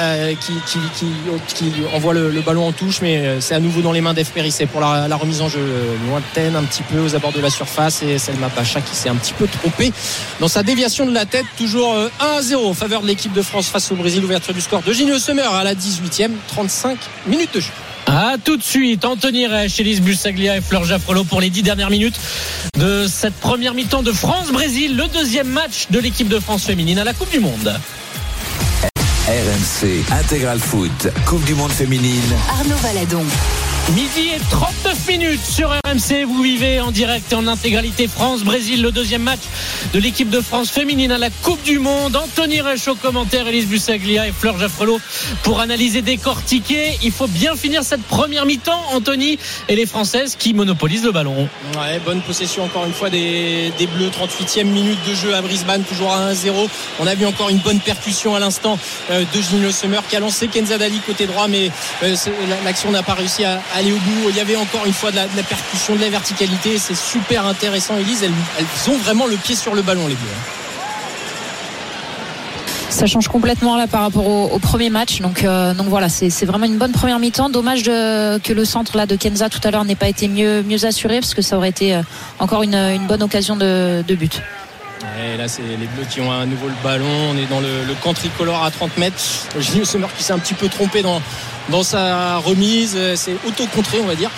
qui envoie le ballon en touche, mais c'est à nouveau dans les mains d'Eve Périsset pour la remise en jeu lointaine, un petit peu aux abords de la surface, et Selma Pacha qui s'est un petit peu trompée dans sa déviation de la tête. Toujours 1-0 en faveur de l'équipe de France face au Brésil. Ouverture du score de Gino Sommer à la 18e, 35 minutes de jeu. A tout de suite, Anthony Reich, Élise Busaglia et Fleur Jaffrelot pour les 10 dernières minutes de cette première mi-temps de France-Brésil, le deuxième match de l'équipe de France féminine à la Coupe du Monde. RMC Intégral Foot, Coupe du Monde féminine. Arnaud Valadon. Midi et 39 minutes sur RMC. Vous vivez en direct et en intégralité France-Brésil, le deuxième match de l'équipe de France féminine à la Coupe du Monde. Anthony Reich au commentaire, Élise Busaglia et Fleur Jaffrelot pour analyser, décortiquer. Il faut bien finir cette première mi-temps, Anthony, et les Françaises qui monopolisent le ballon. Ouais, bonne possession encore une fois des Bleus. 38e minute de jeu à Brisbane, toujours à 1-0. On a vu encore une bonne percussion à l'instant de Gino Sommer qui a lancé Kenza Dali côté droit, mais l'action n'a pas réussi à aller au bout. Il y avait encore une fois de la percussion, de la verticalité. C'est super intéressant, Élise. Elles ont vraiment le pied sur le ballon, les Bleus. Ça change complètement là par rapport au premier match. Donc voilà, c'est vraiment une bonne première mi-temps. Dommage que le centre là de Kenza tout à l'heure n'ait pas été mieux assuré, parce que ça aurait été encore une bonne occasion de but. Et là, c'est les Bleus qui ont à nouveau le ballon. On est dans le camp tricolore à 30 mètres. Gino Sommer qui s'est un petit peu trompé dans sa remise. C'est auto-contré, on va dire.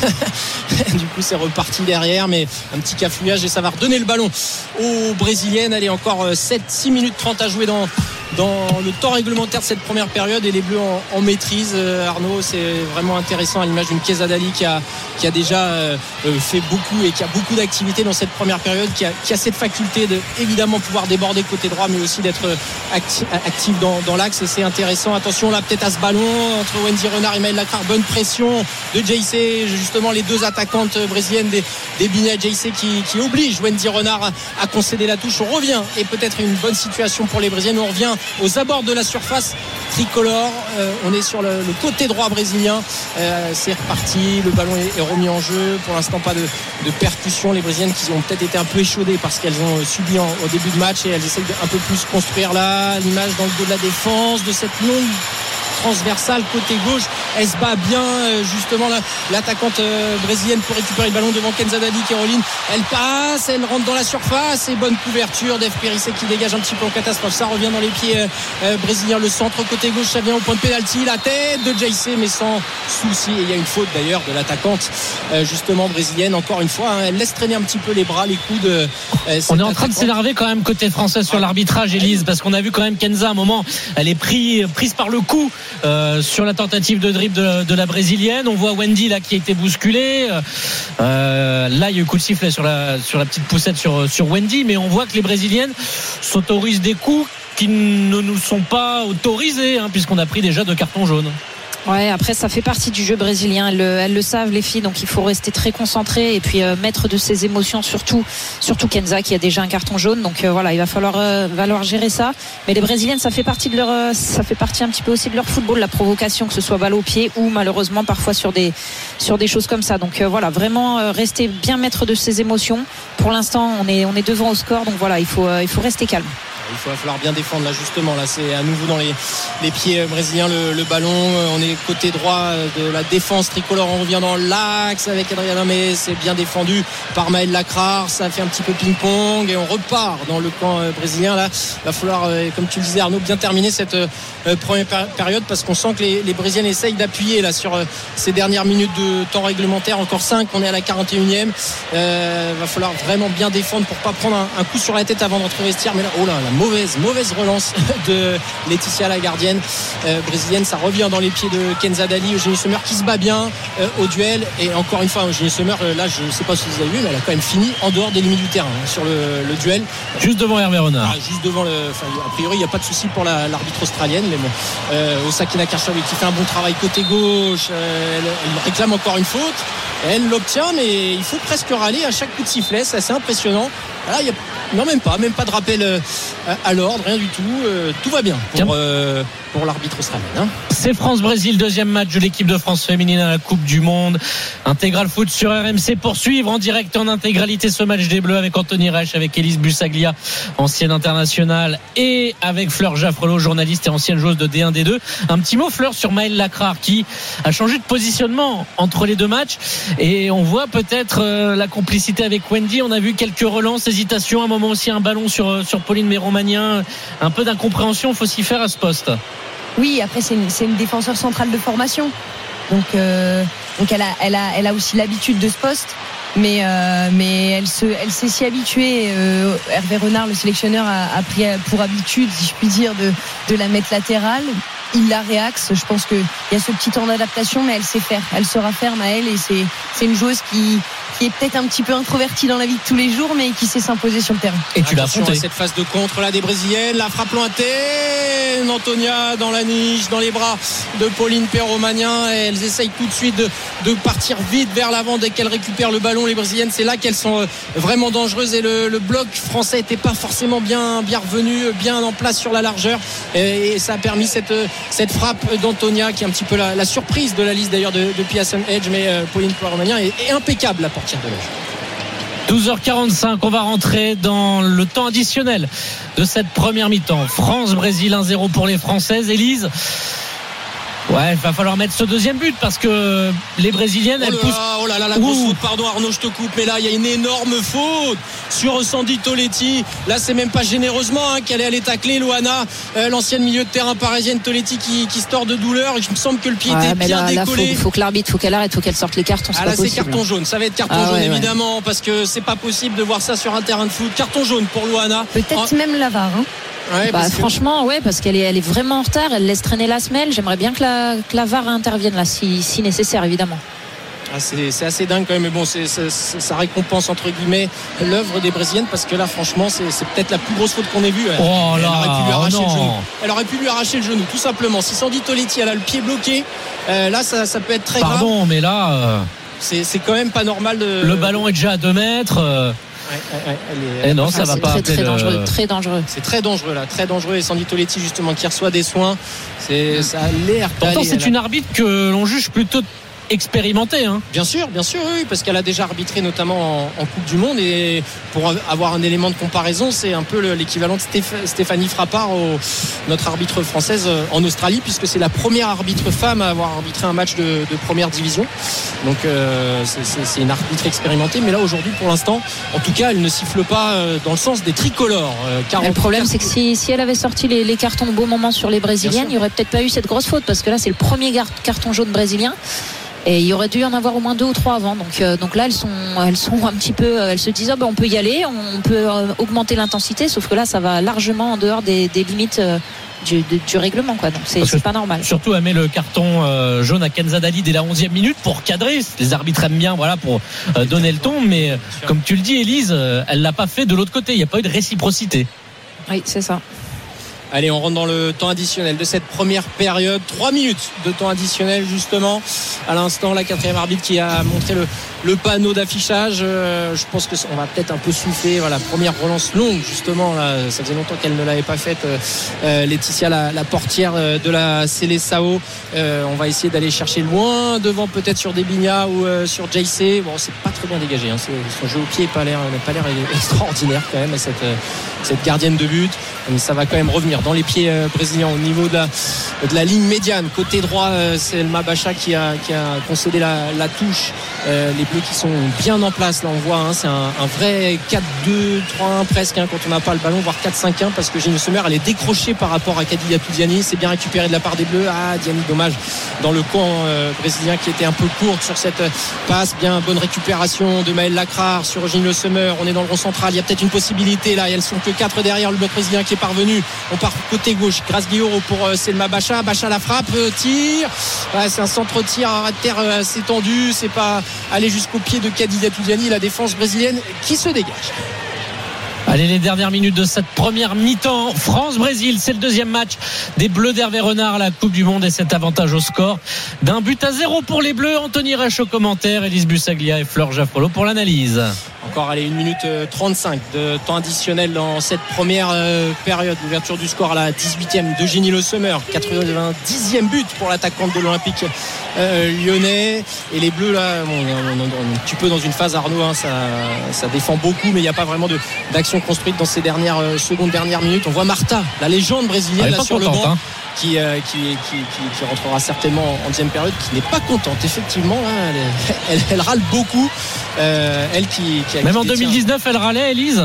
Du coup, c'est reparti derrière, mais un petit cafouillage, et ça va redonner le ballon aux Brésiliennes. Allez, encore 6 minutes 30 à jouer dans le temps réglementaire de cette première période, et les Bleus en maîtrise. Arnaud, c'est vraiment intéressant à l'image d'une Kenza Dali qui a déjà fait beaucoup et qui a beaucoup d'activité dans cette première période, qui a cette faculté de évidemment pouvoir déborder côté droit, mais aussi d'être active dans l'axe, et c'est intéressant. Attention là peut-être à ce ballon entre Wendy Renard et Maëlle Lacrar. Bonne pression de JC, justement les deux attaquantes brésiliennes des Binia JC qui oblige Wendy Renard à concéder la touche. On revient, et peut-être une bonne situation pour les Brésiliennes. On revient aux abords de la surface tricolore. On est sur le côté droit brésilien. C'est reparti, le ballon est remis en jeu. Pour l'instant, pas de percussion. Les Brésiliennes qui ont peut-être été un peu échaudées parce qu'elles ont subi au début de match, et elles essayent un peu plus construire là l'image dans le dos de la défense, de cette longue transversale côté gauche. Elle se bat bien, justement l'attaquante brésilienne pour récupérer le ballon devant Kenza Dali. Caroline, elle passe, elle rentre dans la surface, et bonne couverture d'Eve Périsset qui dégage un petit peu en catastrophe. Ça revient dans les pieds brésiliens. Le centre côté gauche, ça vient au point de pénalty. La tête de JC, mais sans souci, et il y a une faute d'ailleurs de l'attaquante justement brésilienne. Encore une fois, elle laisse traîner un petit peu les bras, les coudes. On est en train de s'énerver quand même côté français sur l'arbitrage, Élise, parce qu'on a vu quand même Kenza à un moment, elle est prise par le cou sur la tentative de dribble de la brésilienne. On voit Wendy là qui a été bousculée. Là il y a eu coup de sifflet sur la petite poussette sur Wendy, mais on voit que les brésiliennes s'autorisent des coups qui ne nous sont pas autorisés, puisqu'on a pris déjà 2 cartons jaunes. Ouais, après ça fait partie du jeu brésilien, elles le savent les filles, donc il faut rester très concentré et puis mettre de ses émotions, surtout Kenza qui a déjà un carton jaune, donc voilà, il va falloir gérer ça. Mais les brésiliennes, ça fait partie un petit peu aussi de leur football, la provocation, que ce soit balle au pied ou malheureusement parfois sur des choses comme ça. Donc voilà, vraiment rester bien maître de ses émotions. Pour l'instant, on est devant au score, donc voilà, il faut rester calme. Il va falloir bien défendre là justement. Là c'est à nouveau dans les pieds brésiliens le ballon. On est côté droit de la défense tricolore. On revient dans l'axe avec Adriana, mais c'est bien défendu par Maël Lacrar. Ça fait un petit peu ping-pong et on repart dans le camp brésilien. Là il va falloir, comme tu le disais Arnaud, bien terminer cette première période parce qu'on sent que les Brésiliennes essayent d'appuyer là sur ces dernières minutes de temps réglementaire. Encore 5, on est à la 41e. Va falloir vraiment bien défendre pour pas prendre un coup sur la tête avant d'entrer au vestiaire. Mais là, oh là, la mauvaise relance de Laetitia, la gardienne brésilienne. Ça revient dans les pieds de Kenza Dali. Eugénie Sommer qui se bat bien au duel, et encore une fois Eugénie Sommer, là je ne sais pas si vous avez vu, mais elle a quand même fini en dehors des limites du terrain sur le duel, juste devant Hervé Renard. Juste devant a priori il n'y a pas de souci pour l'arbitre australienne, mais bon, Osakina Karchaoui qui fait un bon travail côté gauche, elle réclame encore une faute, elle l'obtient, mais il faut presque râler à chaque coup de sifflet. C'est assez impressionnant. Là, même pas de rappel à l'ordre, rien du tout. Tout va bien pour l'arbitre australien. C'est France-Brésil, deuxième match de l'équipe de France féminine à la Coupe du Monde. Intégral Foot sur RMC pour suivre en direct en intégralité ce match des Bleus avec Anthony Reich, avec Élise Bussaglia, ancienne internationale, et avec Fleur Jaffrelot, journaliste et ancienne joueuse de D1, D2. Un petit mot, Fleur, sur Maël Lacrar qui a changé de positionnement entre les deux matchs, et on voit peut-être la complicité avec Wendy. On a vu quelques relances, hésitations, un moment aussi un ballon sur Pauline Méromagnin, un peu d'incompréhension, il faut s'y faire à ce poste. Oui, après c'est une défenseur centrale de formation, donc elle a aussi l'habitude de ce poste, mais elle s'est s'y habituée. Hervé Renard, le sélectionneur, a pris pour habitude, si je puis dire, de la mettre latérale. Il la réaxe. Je pense qu'il y a ce petit temps d'adaptation, mais elle sait faire. Elle saura faire, Maëlle, et c'est une joueuse qui est peut-être un petit peu introvertie dans la vie de tous les jours, mais qui sait s'imposer sur le terrain. Et tu l'as affronté. Cette phase de contre là des Brésiliennes, la frappe lointaine, Antonia dans la niche, dans les bras de Pauline Perromagnin. Elles essayent tout de suite de partir vite vers l'avant dès qu'elles récupèrent le ballon. Les Brésiliennes, c'est là qu'elles sont vraiment dangereuses, et le bloc français n'était pas forcément bien revenu, bien en place sur la largeur, et ça a permis cette frappe d'Antonia qui est un petit peu la surprise de la liste d'ailleurs de Pearson Edge, mais Pauline Perromagnin est impeccable la portière de l'âge. 12h45, on va rentrer dans le temps additionnel de cette première mi-temps. France-Brésil 1-0 pour les Françaises. Élise, ouais, il va falloir mettre ce deuxième but parce que les Brésiliennes, elles poussent. Oh là là, la grosse faute, pardon Arnaud, je te coupe, mais là il y a une énorme faute sur Sandy Toletti. Là c'est même pas généreusement qu'elle est allée tacler Loana, l'ancienne milieu de terrain parisienne. Toletti qui se tord de douleur, et il me semble que le pied était bien décollé. Faut que l'arbitre, faut qu'elle arrête, faut qu'elle sorte les cartons. Là c'est carton jaune, ça va être carton jaune évidemment, parce que c'est pas possible de voir ça sur un terrain de foot. Carton jaune pour Loana. Peut-être même la VAR. Ouais, franchement, parce qu'elle est vraiment en retard. Elle laisse traîner la semelle. J'aimerais bien que la VAR intervienne là, si nécessaire, évidemment. C'est assez dingue quand même, mais bon, ça récompense entre guillemets l'œuvre des Brésiliennes, parce que là franchement c'est peut-être la plus grosse faute qu'on ait vue. Elle aurait pu lui arracher le genou. Elle aurait pu lui arracher le genou, tout simplement. Si Sandy Toletti elle a le pied bloqué, là ça peut être très grave. Pardon, mais là c'est quand même pas normal le ballon est déjà à 2 mètres. Non, ça va pas. Très dangereux, très dangereux. C'est très dangereux là, très dangereux. Et Sandy Toletti justement qui reçoit des soins, ça a l'air. Pourtant c'est une arbitre que l'on juge plutôt expérimentée, hein. Bien sûr, oui, parce qu'elle a déjà arbitré notamment en Coupe du Monde, et pour avoir un élément de comparaison, c'est un peu l'équivalent de Stéphanie Frappard, notre arbitre française en Australie, puisque c'est la première arbitre femme à avoir arbitré un match de première division. Donc c'est une arbitre expérimentée, mais là aujourd'hui pour l'instant, en tout cas, elle ne siffle pas dans le sens des tricolores. Le problème c'est que si elle avait sorti les cartons au bon moment sur les Brésiliennes, il n'y aurait peut-être pas eu cette grosse faute, parce que là c'est le premier carton jaune brésilien. Et il y aurait dû en avoir au moins 2 ou 3 avant. Donc là, elles sont un petit peu. Elles se disent on peut y aller, on peut augmenter l'intensité. Sauf que là, ça va largement en dehors des limites du règlement, quoi. Donc c'est pas normal. Surtout, elle met le carton jaune à Kenza Dali dès la 11e minute pour cadrer. Les arbitres aiment bien, pour donner le ton. Mais comme tu le dis, Élise, elle l'a pas fait de l'autre côté. Il n'y a pas eu de réciprocité. Oui, c'est ça. Allez, on rentre dans le temps additionnel de cette première période. 3 minutes de temps additionnel justement. À l'instant, la 4e arbitre qui a montré le panneau d'affichage. Je pense que on va peut-être un peu souffler. Voilà, première relance longue justement. Là, ça faisait longtemps qu'elle ne l'avait pas faite. Laetitia, la portière de la Seleção. On va essayer d'aller chercher loin devant, peut-être sur Debinha ou sur JC. Bon, c'est pas très bien dégagé. Hein. Son jeu au pied n'a pas l'air extraordinaire quand même. Cette gardienne de but, mais ça va quand même revenir dans les pieds brésiliens au niveau de la ligne médiane. Côté droit, c'est El Mabacha qui a concédé la touche. Les Bleus qui sont bien en place, là on voit, hein, c'est un vrai 4-2-3-1 presque, hein, quand on n'a pas le ballon, voire 4-5-1, parce que Gilles Sommer, elle est décrochée par rapport à Kadidiatou Diani. C'est bien récupéré de la part des Bleus. Diani, dommage, dans le camp brésilien qui était un peu courte sur cette passe. Bien, bonne récupération de Maël Lacrar sur Gilles Sommer. On est dans le rond central, il y a peut-être une possibilité là, et elles sont que 4 derrière le bloc brésilien qui est parvenu. On part côté gauche, Grace Guilloro pour Selma Bacha. Bacha la frappe, tire. C'est un centre-tir à terre assez tendu. C'est pas aller jusqu'au pied de Kadidiatou Diani. La défense brésilienne qui se dégage. Allez, les dernières minutes de cette première mi-temps. France-Brésil, c'est le deuxième match des Bleus d'Hervé Renard à la Coupe du Monde, et cet avantage au score d'1-0 pour les Bleus. Anthony Reich au commentaire, Élise Bussaglia et Fleur Jaffrolo pour l'analyse. Encore 1 minute 35 de temps additionnel dans cette première période. L'ouverture du score à la 18e de Ginny Le Sommer, 90e but pour l'attaquante de l'Olympique lyonnais. Et les Bleus là, on est un petit peu dans une phase, Arnaud, hein, ça défend beaucoup, mais il n'y a pas vraiment d'action construite dans ces dernières secondes, dernières minutes. On voit Marta, la légende brésilienne, là sur le banc, qui rentrera certainement en deuxième période, qui n'est pas contente effectivement là, elle râle beaucoup, elle qui même en 2019 elle râlait, Élise.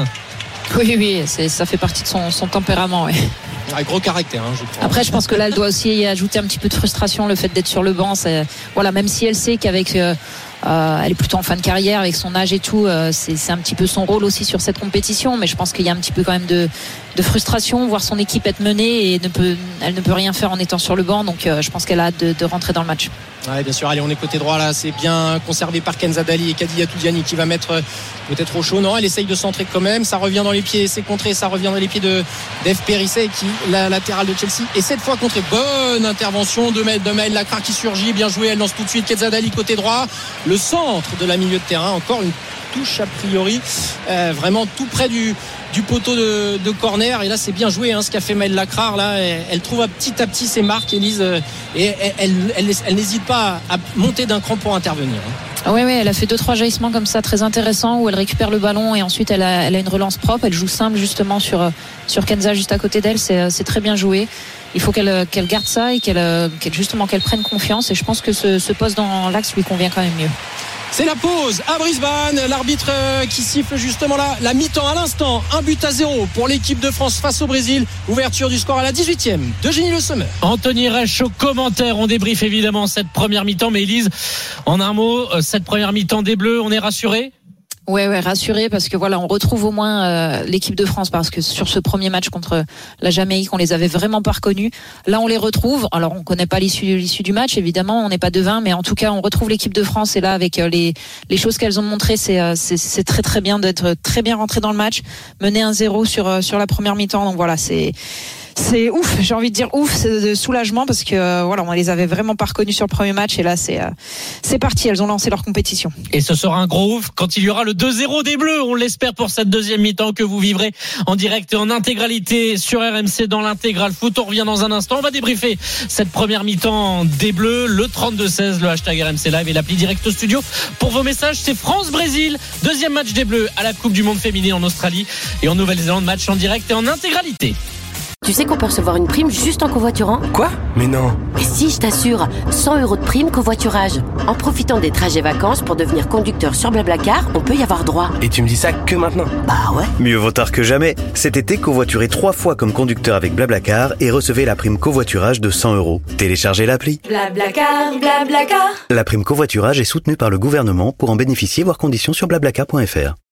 Oui, ça fait partie de son tempérament, oui. Gros caractère, hein, je crois. Après, je pense que là elle doit aussi y ajouter un petit peu de frustration, le fait d'être sur le banc. Voilà, même si elle sait qu'avec elle est plutôt en fin de carrière avec son âge et tout, c'est un petit peu son rôle aussi sur cette compétition, mais je pense qu'il y a un petit peu quand même de frustration, voir son équipe être menée et elle ne peut rien faire en étant sur le banc, donc je pense qu'elle a hâte de rentrer dans le match. Ouais, bien sûr. Allez, on est côté droit là, c'est bien conservé par Kenza Dali et Kadidiatou Diani qui va mettre peut-être au chaud. Non, elle essaye de centrer quand même, ça revient dans les pieds, c'est contré, ça revient dans les pieds de Dave Périsset, qui la latérale de Chelsea, et cette fois contré. Bonne intervention de Maël Lacrar qui surgit, bien joué, elle lance tout de suite. Kenza Dali côté droit, le centre de la milieu de terrain, encore une touche a priori vraiment tout près du poteau de corner, et là c'est bien joué, hein, ce qu'a fait Maël Lacrar là. Elle trouve petit à petit ses marques, Élise, et elle n'hésite pas à monter d'un cran pour intervenir, hein. Oui, elle a fait 2-3 jaillissements comme ça très intéressants, où elle récupère le ballon et ensuite elle a une relance propre. Elle joue simple justement sur Kenza juste à côté d'elle. C'est très bien joué. Il faut qu'elle garde ça et qu'elle prenne confiance, et je pense que ce poste dans l'axe lui convient quand même mieux. C'est la pause à Brisbane, l'arbitre qui siffle justement là la mi-temps à l'instant. 1-0 pour l'équipe de France face au Brésil. Ouverture du score à la 18e de Ginny Le Sommer. Anthony Reich au commentaire. On débriefe évidemment cette première mi-temps, mais Élise, en un mot, cette première mi-temps des Bleus, on est rassuré? Ouais, rassuré, parce que voilà, on retrouve au moins l'équipe de France, parce que sur ce premier match contre la Jamaïque, on les avait vraiment pas reconnus. Là, on les retrouve. Alors, on connaît pas l'issue du match, évidemment, on n'est pas devin, mais en tout cas, on retrouve l'équipe de France, et là, avec les choses qu'elles ont montrées, c'est très très bien d'être très bien rentré dans le match, mener 1-0 sur la première mi-temps. Donc voilà, c'est ouf, j'ai envie de dire ouf, c'est de soulagement, parce que voilà, on les avait vraiment pas reconnus sur le premier match, et là c'est parti, elles ont lancé leur compétition. Et ce sera un gros ouf quand il y aura le 2-0 des Bleus, on l'espère, pour cette deuxième mi-temps que vous vivrez en direct et en intégralité sur RMC dans l'intégral foot. On revient dans un instant, on va débriefer cette première mi-temps des Bleus, le 32-16, le hashtag RMC Live et l'appli Direct Studio. Pour vos messages, c'est France-Brésil, deuxième match des Bleus à la Coupe du Monde féminine en Australie et en Nouvelle-Zélande, match en direct et en intégralité. Tu sais qu'on peut recevoir une prime juste en covoiturant ? Quoi ? Mais non. Mais si, je t'assure, 100 € de prime covoiturage. En profitant des trajets vacances pour devenir conducteur sur Blablacar, on peut y avoir droit. Et tu me dis ça que maintenant ? Bah ouais. Mieux vaut tard que jamais. Cet été, covoiturez 3 fois comme conducteur avec Blablacar et recevez la prime covoiturage de 100 €. Téléchargez l'appli. Blablacar, Blablacar. La prime covoiturage est soutenue par le gouvernement. Pour en bénéficier, voir conditions sur blablacar.fr.